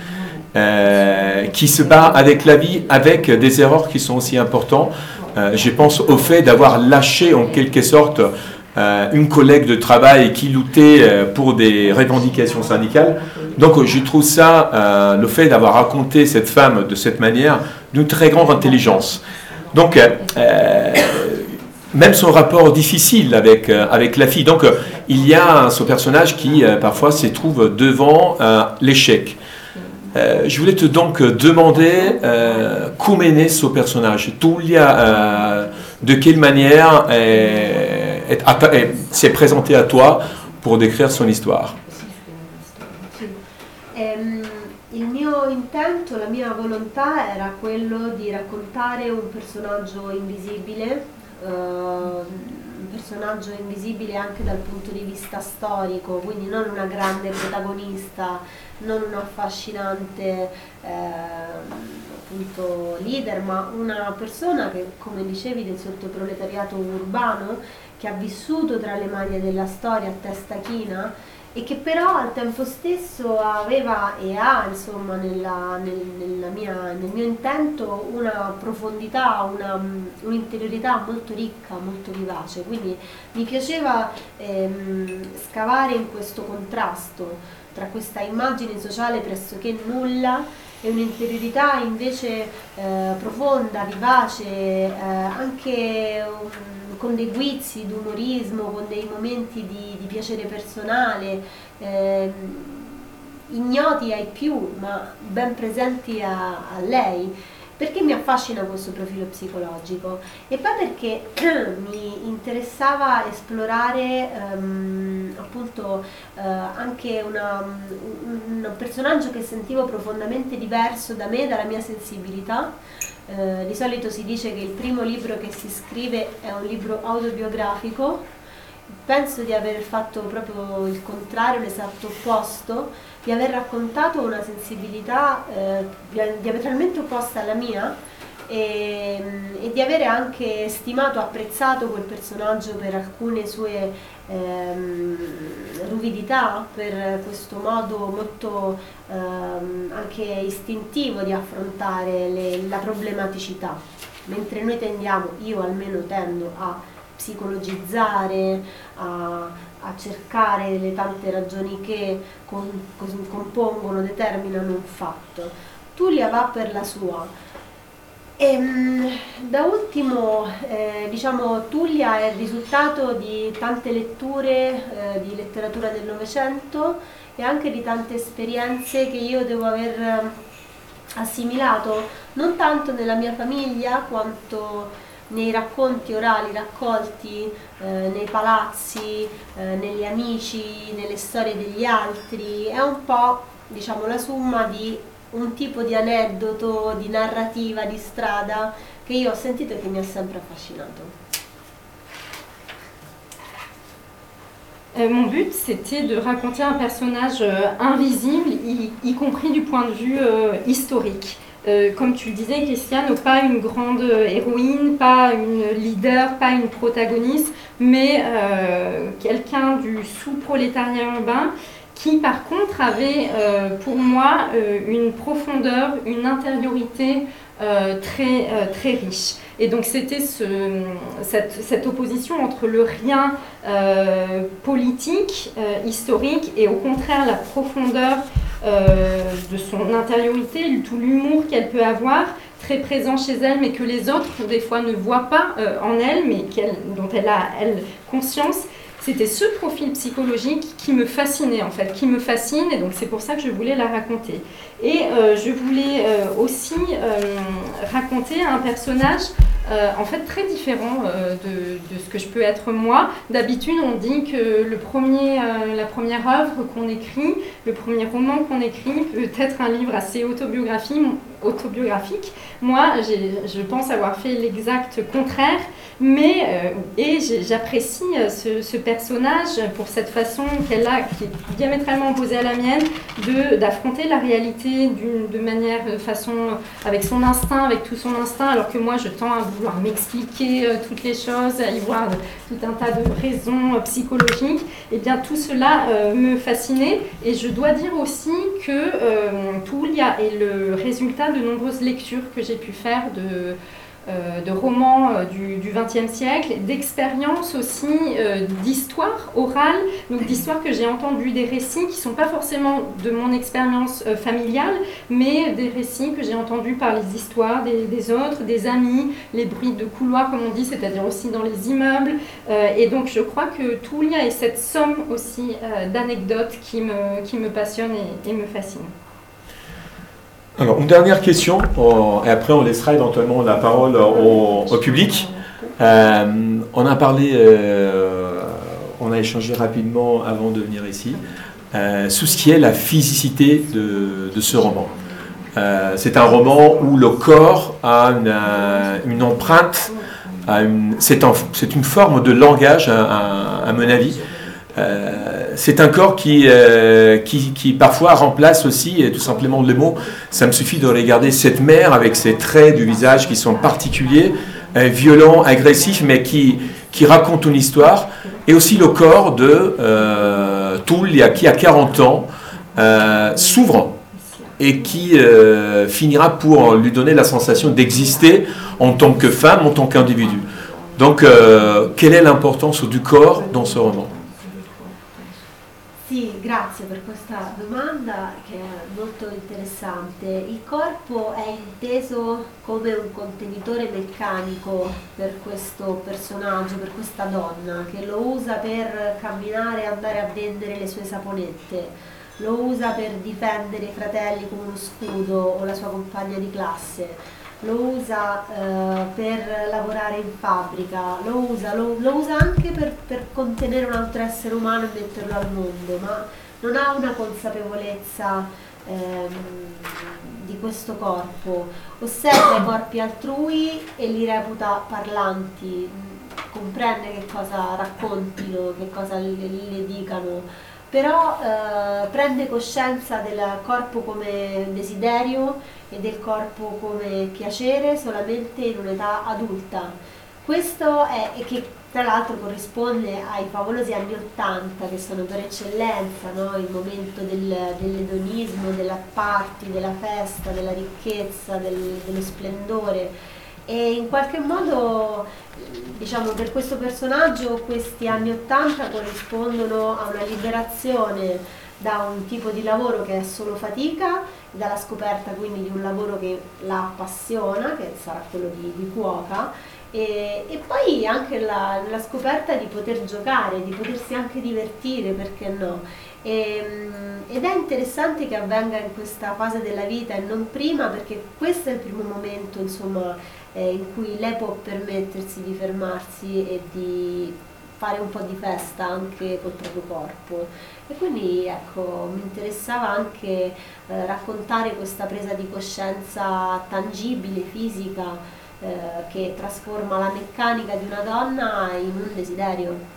euh, qui se bat avec la vie, avec des erreurs qui sont aussi importantes. Euh, je pense au fait d'avoir lâché en quelque sorte Euh, une collègue de travail qui luttait euh, pour des revendications syndicales. Donc je trouve ça, euh, le fait d'avoir raconté cette femme de cette manière, d'une très grande intelligence. Donc, euh, euh, même son rapport difficile avec, euh, avec la fille. Donc, euh, il y a ce personnage qui, euh, parfois, se trouve devant euh, l'échec. Euh, je voulais te donc demander euh, comment est né ce personnage. Tullia, euh, de quelle manière euh, est, est, est, s'est présenté à toi pour décrire son histoire?
Ehm, il mio intento, la mia volontà era quello di raccontare un personaggio invisibile, uh, un personaggio invisibile anche dal punto di vista storico, quindi non una grande protagonista, non un affascinante eh, appunto leader, ma una persona che, come dicevi, del sottoproletariato urbano, che ha vissuto tra le maglie della storia a testa china e che però al tempo stesso aveva e ha, insomma, nella, nel, nella mia, nel mio intento una profondità, una, un'interiorità molto ricca, molto vivace. Quindi mi piaceva ehm, scavare in questo contrasto tra questa immagine sociale pressoché nulla e un'interiorità invece eh, profonda, vivace, eh, anche um, con dei guizzi d'umorismo, con dei momenti di, di piacere personale, eh, ignoti ai più, ma ben presenti a, a lei. Perché mi affascina questo profilo psicologico? E poi perché mi interessava esplorare um, appunto uh, anche una, un, un personaggio che sentivo profondamente diverso da me, dalla mia sensibilità. Uh, di solito si dice che il primo libro che si scrive è un libro autobiografico. Penso di aver fatto proprio il contrario, l'esatto opposto, di aver raccontato una sensibilità eh, diametralmente opposta alla mia e, e di avere anche stimato, apprezzato quel personaggio per alcune sue ehm, ruvidità, per questo modo molto ehm, anche istintivo di affrontare le, la problematicità, mentre noi tendiamo, io almeno tendo a psicologizzare, a a cercare le tante ragioni che con, con, compongono, determinano un fatto. Tullia va per la sua. E, da ultimo, eh, diciamo, Tullia è il risultato di tante letture eh, di letteratura del Novecento e anche di tante esperienze che io devo aver assimilato, non tanto nella mia famiglia quanto nei racconti orali raccolti eh, nei palazzi, eh, negli amici, nelle storie degli altri, è un po', diciamo, la somma di un tipo di aneddoto, di narrativa, di strada che io ho sentito e che mi ha sempre affascinato.
Euh, mon but, c'était de raconter un personnage euh, invisible, y, y compris du point de vue euh, historique. Euh, comme tu le disais, Christiane, pas une grande héroïne, pas une leader, pas une protagoniste, mais euh, quelqu'un du sous-prolétariat urbain qui, par contre, avait euh, pour moi euh, une profondeur, une intériorité euh, très, euh, très riche. Et donc c'était ce, cette, cette opposition entre le rien euh, politique, euh, historique, et au contraire la profondeur euh, de son intériorité, tout l'humour qu'elle peut avoir, très présent chez elle, mais que les autres, des fois, ne voient pas euh, en elle, mais qu'elle, dont elle a, elle, conscience. C'était ce profil psychologique qui me fascinait, en fait, qui me fascine, et donc c'est pour ça que je voulais la raconter. Et euh, je voulais euh, aussi euh, raconter un personnage Euh, en fait très différent euh, de, de ce que je peux être moi. D'habitude, on dit que le premier, euh, la première œuvre qu'on écrit, le premier roman qu'on écrit peut être un livre assez autobiographique. autobiographique. Moi, je pense avoir fait l'exact contraire, mais euh, et j'apprécie ce, ce personnage pour cette façon qu'elle a, qui est diamétralement opposée à la mienne, d'affronter la réalité de manière, de façon, avec son instinct, avec tout son instinct, alors que moi, je tends à vouloir m'expliquer euh, toutes les choses, à y voir de, tout un tas de raisons euh, psychologiques. Et bien, tout cela euh, me fascinait. Et je dois dire aussi que euh, Tulia est le résultat de nombreuses lectures que j'ai pu faire de, euh, de romans euh, du vingtième siècle, d'expériences aussi euh, d'histoire orale, donc d'histoires que j'ai entendues, des récits qui ne sont pas forcément de mon expérience euh, familiale, mais des récits que j'ai entendus par les histoires des, des autres, des amis, les bruits de couloir comme on dit, c'est-à-dire aussi dans les immeubles. Euh, et donc je crois que Tulia est cette somme aussi euh, d'anecdotes qui me, qui me passionne et, et me fascine.
Alors, une dernière question, on, et après on laissera éventuellement la parole au, au public. Euh, on a parlé, euh, on a échangé rapidement avant de venir ici, euh, sur ce qui est la physicité de, de ce roman. Euh, c'est un roman où le corps a une, une empreinte, c'est un, une forme de langage, à, à, à mon avis. Euh, c'est un corps qui, euh, qui, qui parfois remplace aussi et tout simplement le mot. Ça me suffit de regarder cette mère avec ses traits du visage qui sont particuliers, euh, violents, agressifs, mais qui, qui racontent une histoire. Et aussi le corps de euh, Tulia qui a quarante ans euh, s'ouvre et qui euh, finira pour lui donner la sensation d'exister en tant que femme, en tant qu'individu. Donc, euh, quelle est l'importance du corps dans ce roman?
Sì, grazie per questa domanda che è molto interessante. Il corpo è inteso come un contenitore meccanico per questo personaggio, per questa donna, che lo usa per camminare e andare a vendere le sue saponette, lo usa per difendere i fratelli come uno scudo o la sua compagna di classe, lo usa eh, per lavorare in fabbrica, lo usa, lo, lo usa anche per, per contenere un altro essere umano e metterlo al mondo, ma non ha una consapevolezza ehm, di questo corpo, osserva i corpi altrui e li reputa parlanti, comprende che cosa raccontino, che cosa le, le dicano, però eh, prende coscienza del corpo come desiderio e del corpo come piacere solamente in un'età adulta. Questo è e che tra l'altro corrisponde ai favolosi anni Ottanta, che sono per eccellenza, no? Il momento del, dell'edonismo, della party, della festa, della ricchezza, del, dello splendore. E in qualche modo, diciamo, per questo personaggio questi anni Ottanta corrispondono a una liberazione da un tipo di lavoro che è solo fatica, dalla scoperta quindi di un lavoro che la appassiona, che sarà quello di, di cuoca, E, e poi anche la, la scoperta di poter giocare, di potersi anche divertire, perché no? E, ed è interessante che avvenga in questa fase della vita e non prima, perché questo è il primo momento, insomma, eh, in cui lei può permettersi di fermarsi e di fare un po' di festa anche col proprio corpo. E quindi ecco, mi interessava anche eh, raccontare questa presa di coscienza tangibile, fisica, eh, che trasforma la meccanica di una donna in un desiderio.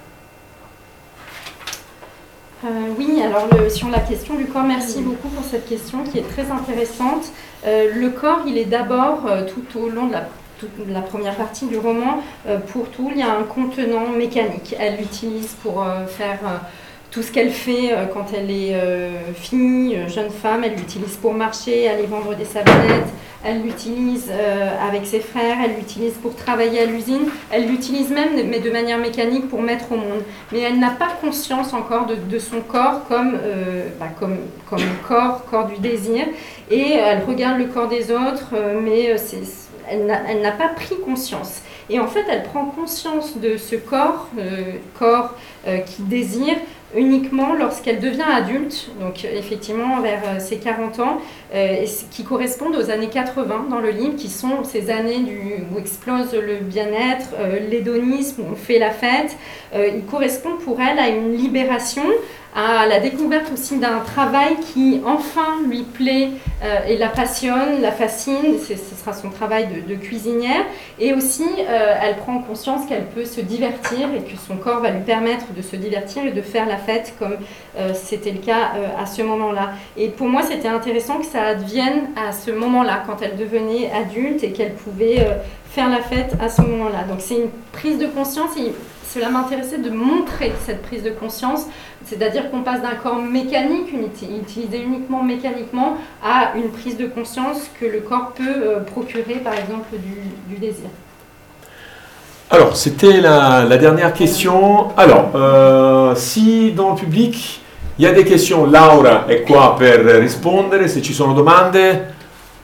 Euh, oui, alors le, sur la question du corps, merci beaucoup pour cette question qui est très intéressante. Euh, le corps, il est d'abord, euh, tout au long de la, toute la première partie du roman, euh, pour tout, il y a un contenant mécanique. Elle l'utilise pour euh, faire euh, tout ce qu'elle fait euh, quand elle est euh, fille, euh, jeune femme. Elle l'utilise pour marcher, aller vendre des savonnettes. Elle l'utilise euh, avec ses frères, elle l'utilise pour travailler à l'usine, elle l'utilise même, mais de manière mécanique, pour mettre au monde. Mais elle n'a pas conscience encore de, de son corps comme, euh, bah, comme, comme corps, corps du désir. Et elle regarde le corps des autres, euh, mais c'est, elle n'a pas pris conscience. Et en fait, elle prend conscience de ce corps, euh, corps euh, qui désire, uniquement lorsqu'elle devient adulte, donc effectivement vers euh, ses quarante ans, euh, qui correspondent aux années quatre-vingts dans le livre, qui sont ces années du, où explose le bien-être, euh, l'hédonisme, où on fait la fête. Euh, ils correspondent pour elle à une libération, à la découverte aussi d'un travail qui enfin lui plaît euh, et la passionne, la fascine. Ce sera son travail de, de cuisinière. Et aussi, euh, elle prend conscience qu'elle peut se divertir et que son corps va lui permettre de se divertir et de faire la fête comme euh, c'était le cas euh, à ce moment-là. Et pour moi, c'était intéressant que ça advienne à ce moment-là, quand elle devenait adulte et qu'elle pouvait euh, faire la fête à ce moment-là. Donc c'est une prise de conscience et cela m'intéressait de montrer cette prise de conscience, c'est-à-dire qu'on passe d'un corps mécanique, utilisé uniquement mécaniquement, à une prise de conscience que le corps peut euh, procurer, par exemple, du, du désir.
Alors, c'était la, la dernière question. Alors, euh, si dans le public il y a des questions, Laura è qua per rispondere, se ci sono domande.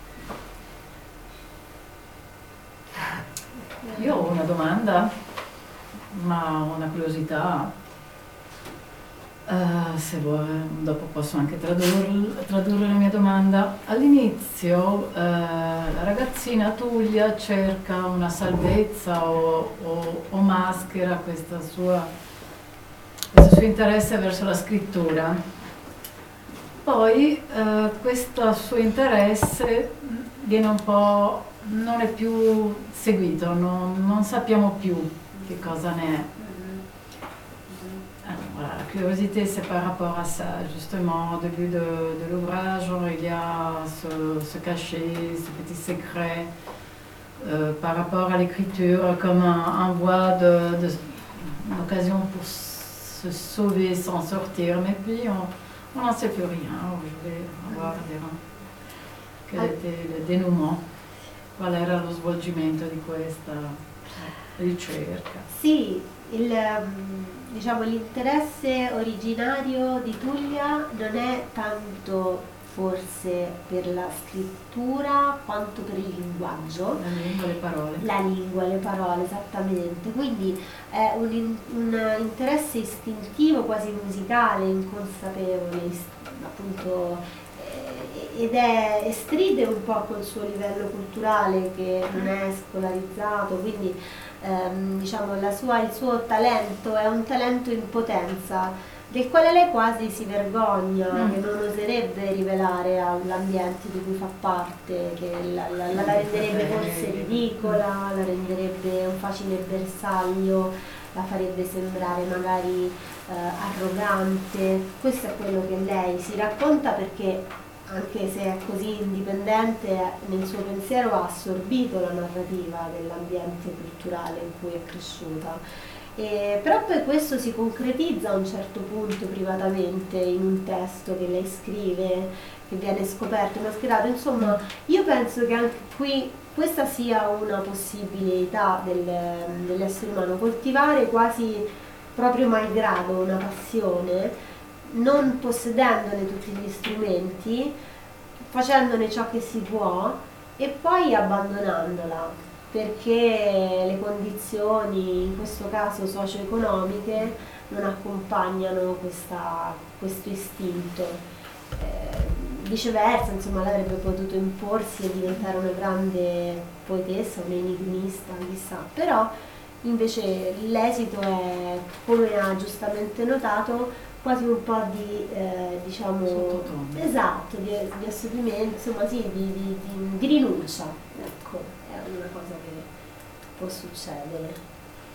Io ho una domanda, ma una curiosità, uh, se vuoi dopo posso anche tradurre, tradurre la mia domanda. All'inizio uh, la ragazzina Tullia cerca una salvezza o, o, o maschera questa sua, questo suo interesse verso la scrittura. Poi uh, questo suo interesse viene un po', non è più seguito, non, non sappiamo più che cosa ne est. Alors, voilà, la curiosité, c'est par rapport à ça. Justement, au début de, de l'ouvrage, il y a ce, ce cachet, ce petit secret euh, par rapport à l'écriture, comme un, un voie de, de, une occasion pour se sauver, s'en sortir. Mais puis, on n'en sait plus rien. Je voulais voir quel était le dénouement. Qual era lo svolgimento di questa ricerca?
Sì, il, diciamo, l'interesse originario di Tullia non è tanto forse per la scrittura quanto per il linguaggio.
La lingua, le parole. La
lingua, le parole, esattamente. Quindi è un, un interesse istintivo, quasi musicale, inconsapevole, appunto, ed è e stride un po' col suo livello culturale che non è scolarizzato, quindi ehm, diciamo la sua, il suo talento è un talento in potenza del quale lei quasi si vergogna, mm. che non oserebbe rivelare all'ambiente di cui fa parte, che la, la, la renderebbe forse ridicola, la renderebbe un facile bersaglio, la farebbe sembrare magari eh, arrogante. Questo è quello che lei si racconta, perché anche se è così indipendente, nel suo pensiero ha assorbito la narrativa dell'ambiente culturale in cui è cresciuta. E, però poi questo si concretizza a un certo punto privatamente in un testo che lei scrive, che viene scoperto, mascherato. Insomma, io penso che anche qui questa sia una possibilità del, dell'essere umano, coltivare quasi proprio malgrado una passione, non possedendone tutti gli strumenti, facendone ciò che si può e poi abbandonandola. perché le condizioni, in questo caso socio-economiche, non accompagnano questa, questo istinto. Eh, viceversa, insomma, lei avrebbe potuto imporsi e diventare una grande poetessa, un'enigmista, chissà, però invece l'esito è, come ha giustamente notato, quasi un po' di, eh, diciamo, esatto, di, di assorbimento, insomma, sì, di, di, di, di rinuncia, ecco, è una cosa che può succedere.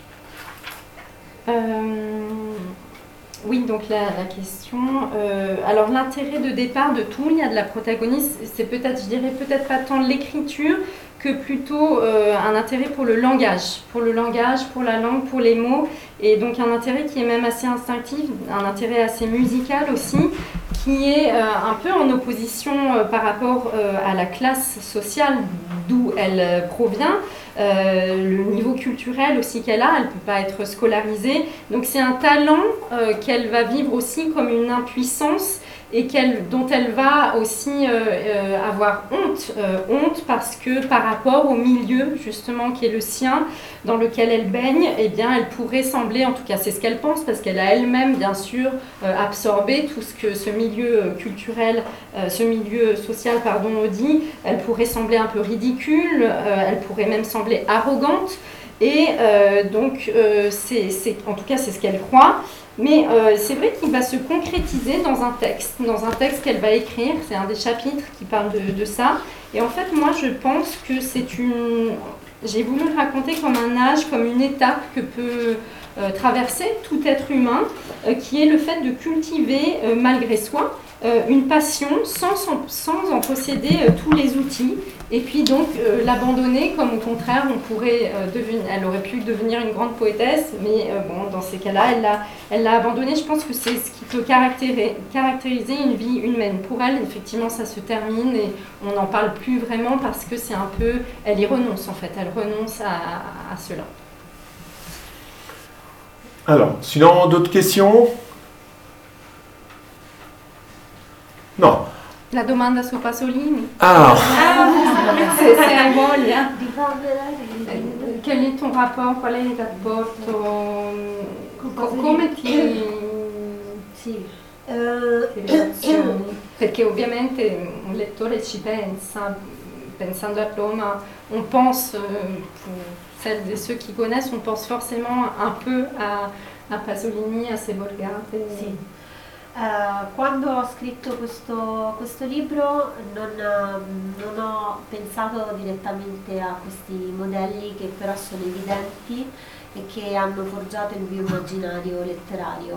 Euh, oui, donc la, la question. Euh, alors l'intérêt de départ de Tullia, de la protagoniste, c'est peut-être, je dirais peut-être pas tant l'écriture que plutôt euh, un intérêt pour le langage, pour le langage, pour la langue, pour les mots, et donc un intérêt qui est même assez instinctif, un intérêt assez musical aussi, qui est euh, un peu en opposition euh, par rapport euh, à la classe sociale d'où elle euh, provient, euh, le niveau culturel aussi qu'elle a, elle ne peut pas être scolarisée, donc c'est un talent euh, qu'elle va vivre aussi comme une impuissance et qu'elle, dont elle va aussi euh, euh, avoir honte, euh, honte parce que par rapport au milieu justement qui est le sien, dans lequel elle baigne, eh bien elle pourrait sembler, en tout cas c'est ce qu'elle pense, parce qu'elle a elle-même bien sûr euh, absorbé tout ce que ce milieu culturel, euh, ce milieu social pardon dit, elle pourrait sembler un peu ridicule, euh, elle pourrait même sembler arrogante, et euh, donc euh, c'est, c'est, en tout cas c'est ce qu'elle croit. Mais euh, c'est vrai qu'il va se concrétiser dans un texte, dans un texte qu'elle va écrire, c'est un des chapitres qui parle de, de ça. Et en fait, moi, je pense que c'est une... J'ai voulu le raconter comme un âge, comme une étape que peut euh, traverser tout être humain, euh, qui est le fait de cultiver, euh, malgré soi, euh, une passion sans, sans, sans en posséder euh, tous les outils. Et puis donc euh, l'abandonner, comme au contraire on pourrait euh, devenir, elle aurait pu devenir une grande poétesse, mais euh, bon, dans ces cas-là, elle l'a, elle l'a abandonné. Je pense que c'est ce qui peut caractériser, caractériser une vie humaine. Pour elle, effectivement, ça se termine et on n'en parle plus vraiment parce que c'est un peu, elle y renonce en fait, elle renonce à, à cela.
Alors, sinon d'autres questions? Non.
La domanda su Pasolini.
Ah,
Se, se hai voglia.
Rifammela.
Quel è ton rapport? Qual è il rapporto? Co- come ti,
Sì.
ti
Eh,
relazioni? Perché ovviamente un lettore ci pensa, pensando a Roma, on pense, pour celles et ceux qui connaissent, on pense forcément un peu à, à Pasolini, a ses Volgate.
Sì. Uh, quando ho scritto questo, questo libro non, uh, non ho pensato direttamente a questi modelli che però sono evidenti e che hanno forgiato il mio immaginario letterario.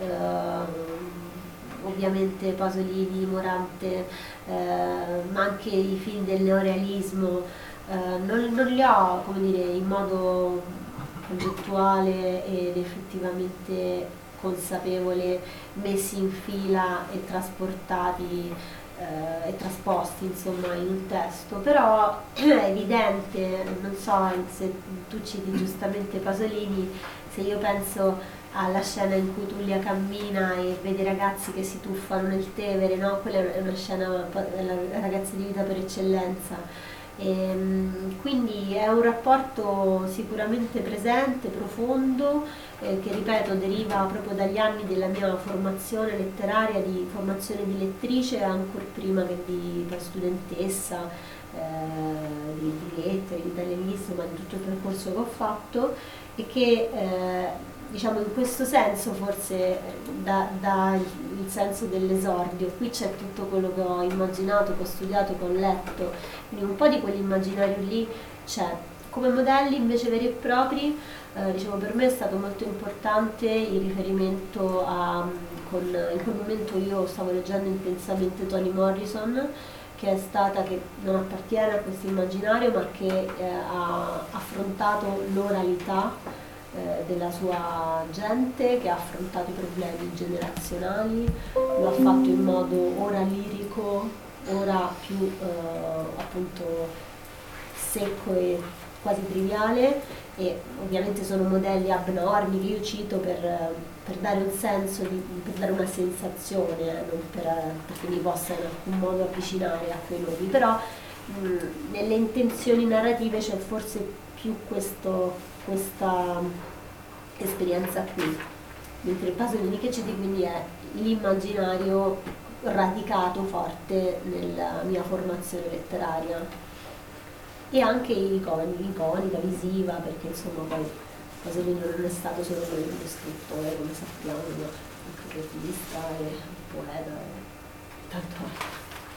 Uh, ovviamente Pasolini, Morante, uh, ma anche i film del neorealismo, uh, non, non li ho, come dire, in modo progettuale ed effettivamente consapevole messi in fila e trasportati eh, e trasposti insomma in un testo, però è evidente, non so se tu citi giustamente Pasolini, se io penso alla scena in cui Tullia cammina e vede i ragazzi che si tuffano nel Tevere, no? Quella è una scena, la ragazza di vita per eccellenza. E, quindi è un rapporto sicuramente presente, profondo, eh, che ripeto deriva proprio dagli anni della mia formazione letteraria, di formazione di lettrice, ancora prima che di studentessa, eh, di, di lettere, di italianismo, ma di tutto il percorso che ho fatto, e che eh, diciamo in questo senso forse dà, dà il senso dell'esordio. Qui c'è tutto quello che ho immaginato, che ho studiato, che ho letto, quindi un po' di quell'immaginario lì c'è. Come modelli invece veri e propri, eh, diciamo, per me è stato molto importante il riferimento a, con, in quel momento io stavo leggendo intensamente Toni Morrison, che è stata, che non appartiene a questo immaginario, ma che eh, ha affrontato l'oralità Eh, della sua gente, che ha affrontato i problemi generazionali, lo ha fatto in modo ora lirico, ora più eh, appunto secco e quasi triviale, e ovviamente sono modelli abnormi che io cito per, per dare un senso, di, per dare una sensazione, eh, non per, perché mi possa in alcun modo avvicinare a quei nomi, però mh, nelle intenzioni narrative c'è forse più questo, questa esperienza qui, mentre Pasolini che c'è di quindi è l'immaginario radicato forte nella mia formazione letteraria e anche iconica, visiva, perché insomma poi Pasolini non è stato solo uno scrittore, come sappiamo, ma anche regista e poeta e tanto altro.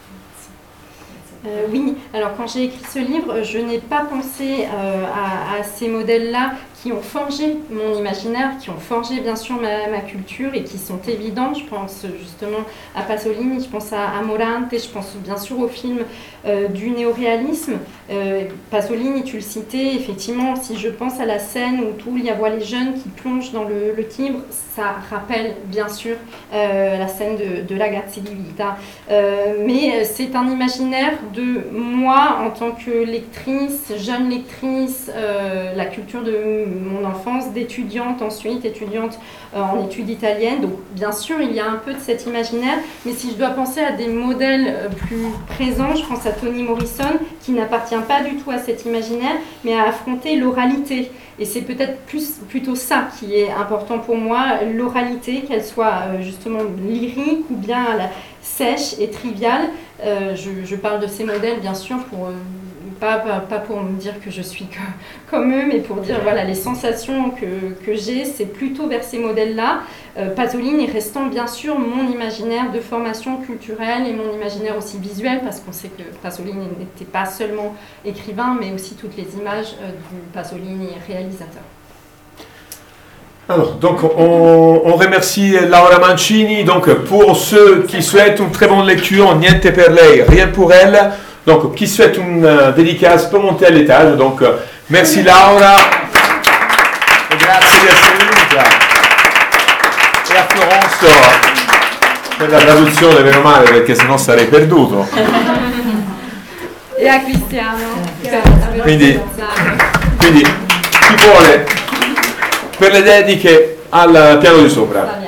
Euh, oui, alors quand j'ai écrit ce livre, je n'ai pas pensé euh, à, à ces modèles-là qui ont forgé mon imaginaire, qui ont forgé bien sûr ma, ma culture et qui sont évidents. Je pense justement à Pasolini, je pense à, à Morante, je pense bien sûr au film euh, du néoréalisme. Euh, Pasolini, tu le citais, effectivement, si je pense à la scène où Tullia voit les jeunes qui plongent dans le, le Tibre, ça rappelle bien sûr euh, la scène de, de La Ragazza di Vita. Euh, mais c'est un imaginaire de moi en tant que lectrice, jeune lectrice, euh, la culture de mon enfance, d'étudiante ensuite, étudiante euh, en études italiennes. Donc bien sûr il y a un peu de cet imaginaire, mais si je dois penser à des modèles euh, plus présents, je pense à Toni Morrison qui n'appartient pas du tout à cet imaginaire, mais à affronter l'oralité. Et c'est peut-être plus, plutôt ça qui est important pour moi, l'oralité, qu'elle soit euh, justement lyrique ou bien la, sèche et triviale. Euh, je, je parle de ces modèles bien sûr pour... Euh, Pas, pas, pas pour me dire que je suis que, comme eux, mais pour dire voilà, les sensations que, que j'ai, c'est plutôt vers ces modèles-là. Euh, Pasolini restant bien sûr mon imaginaire de formation culturelle et mon imaginaire aussi visuel, parce qu'on sait que Pasolini n'était pas seulement écrivain, mais aussi toutes les images euh, du Pasolini réalisateur.
Alors, donc, on, on remercie Laura Mancini. Donc, pour ceux qui souhaitent une très bonne lecture, Niente per lei, rien pour elle. Donc, qui souhaite une uh, dédicace peut monter à l'étage. Donc, uh, merci Laura. E grazie di essere venuta. E a Florence uh, per la traduzione, meno male, perché sennò sarei perduto.
E a Cristiano.
Quindi, quindi chi vuole per le dediche al piano di sopra.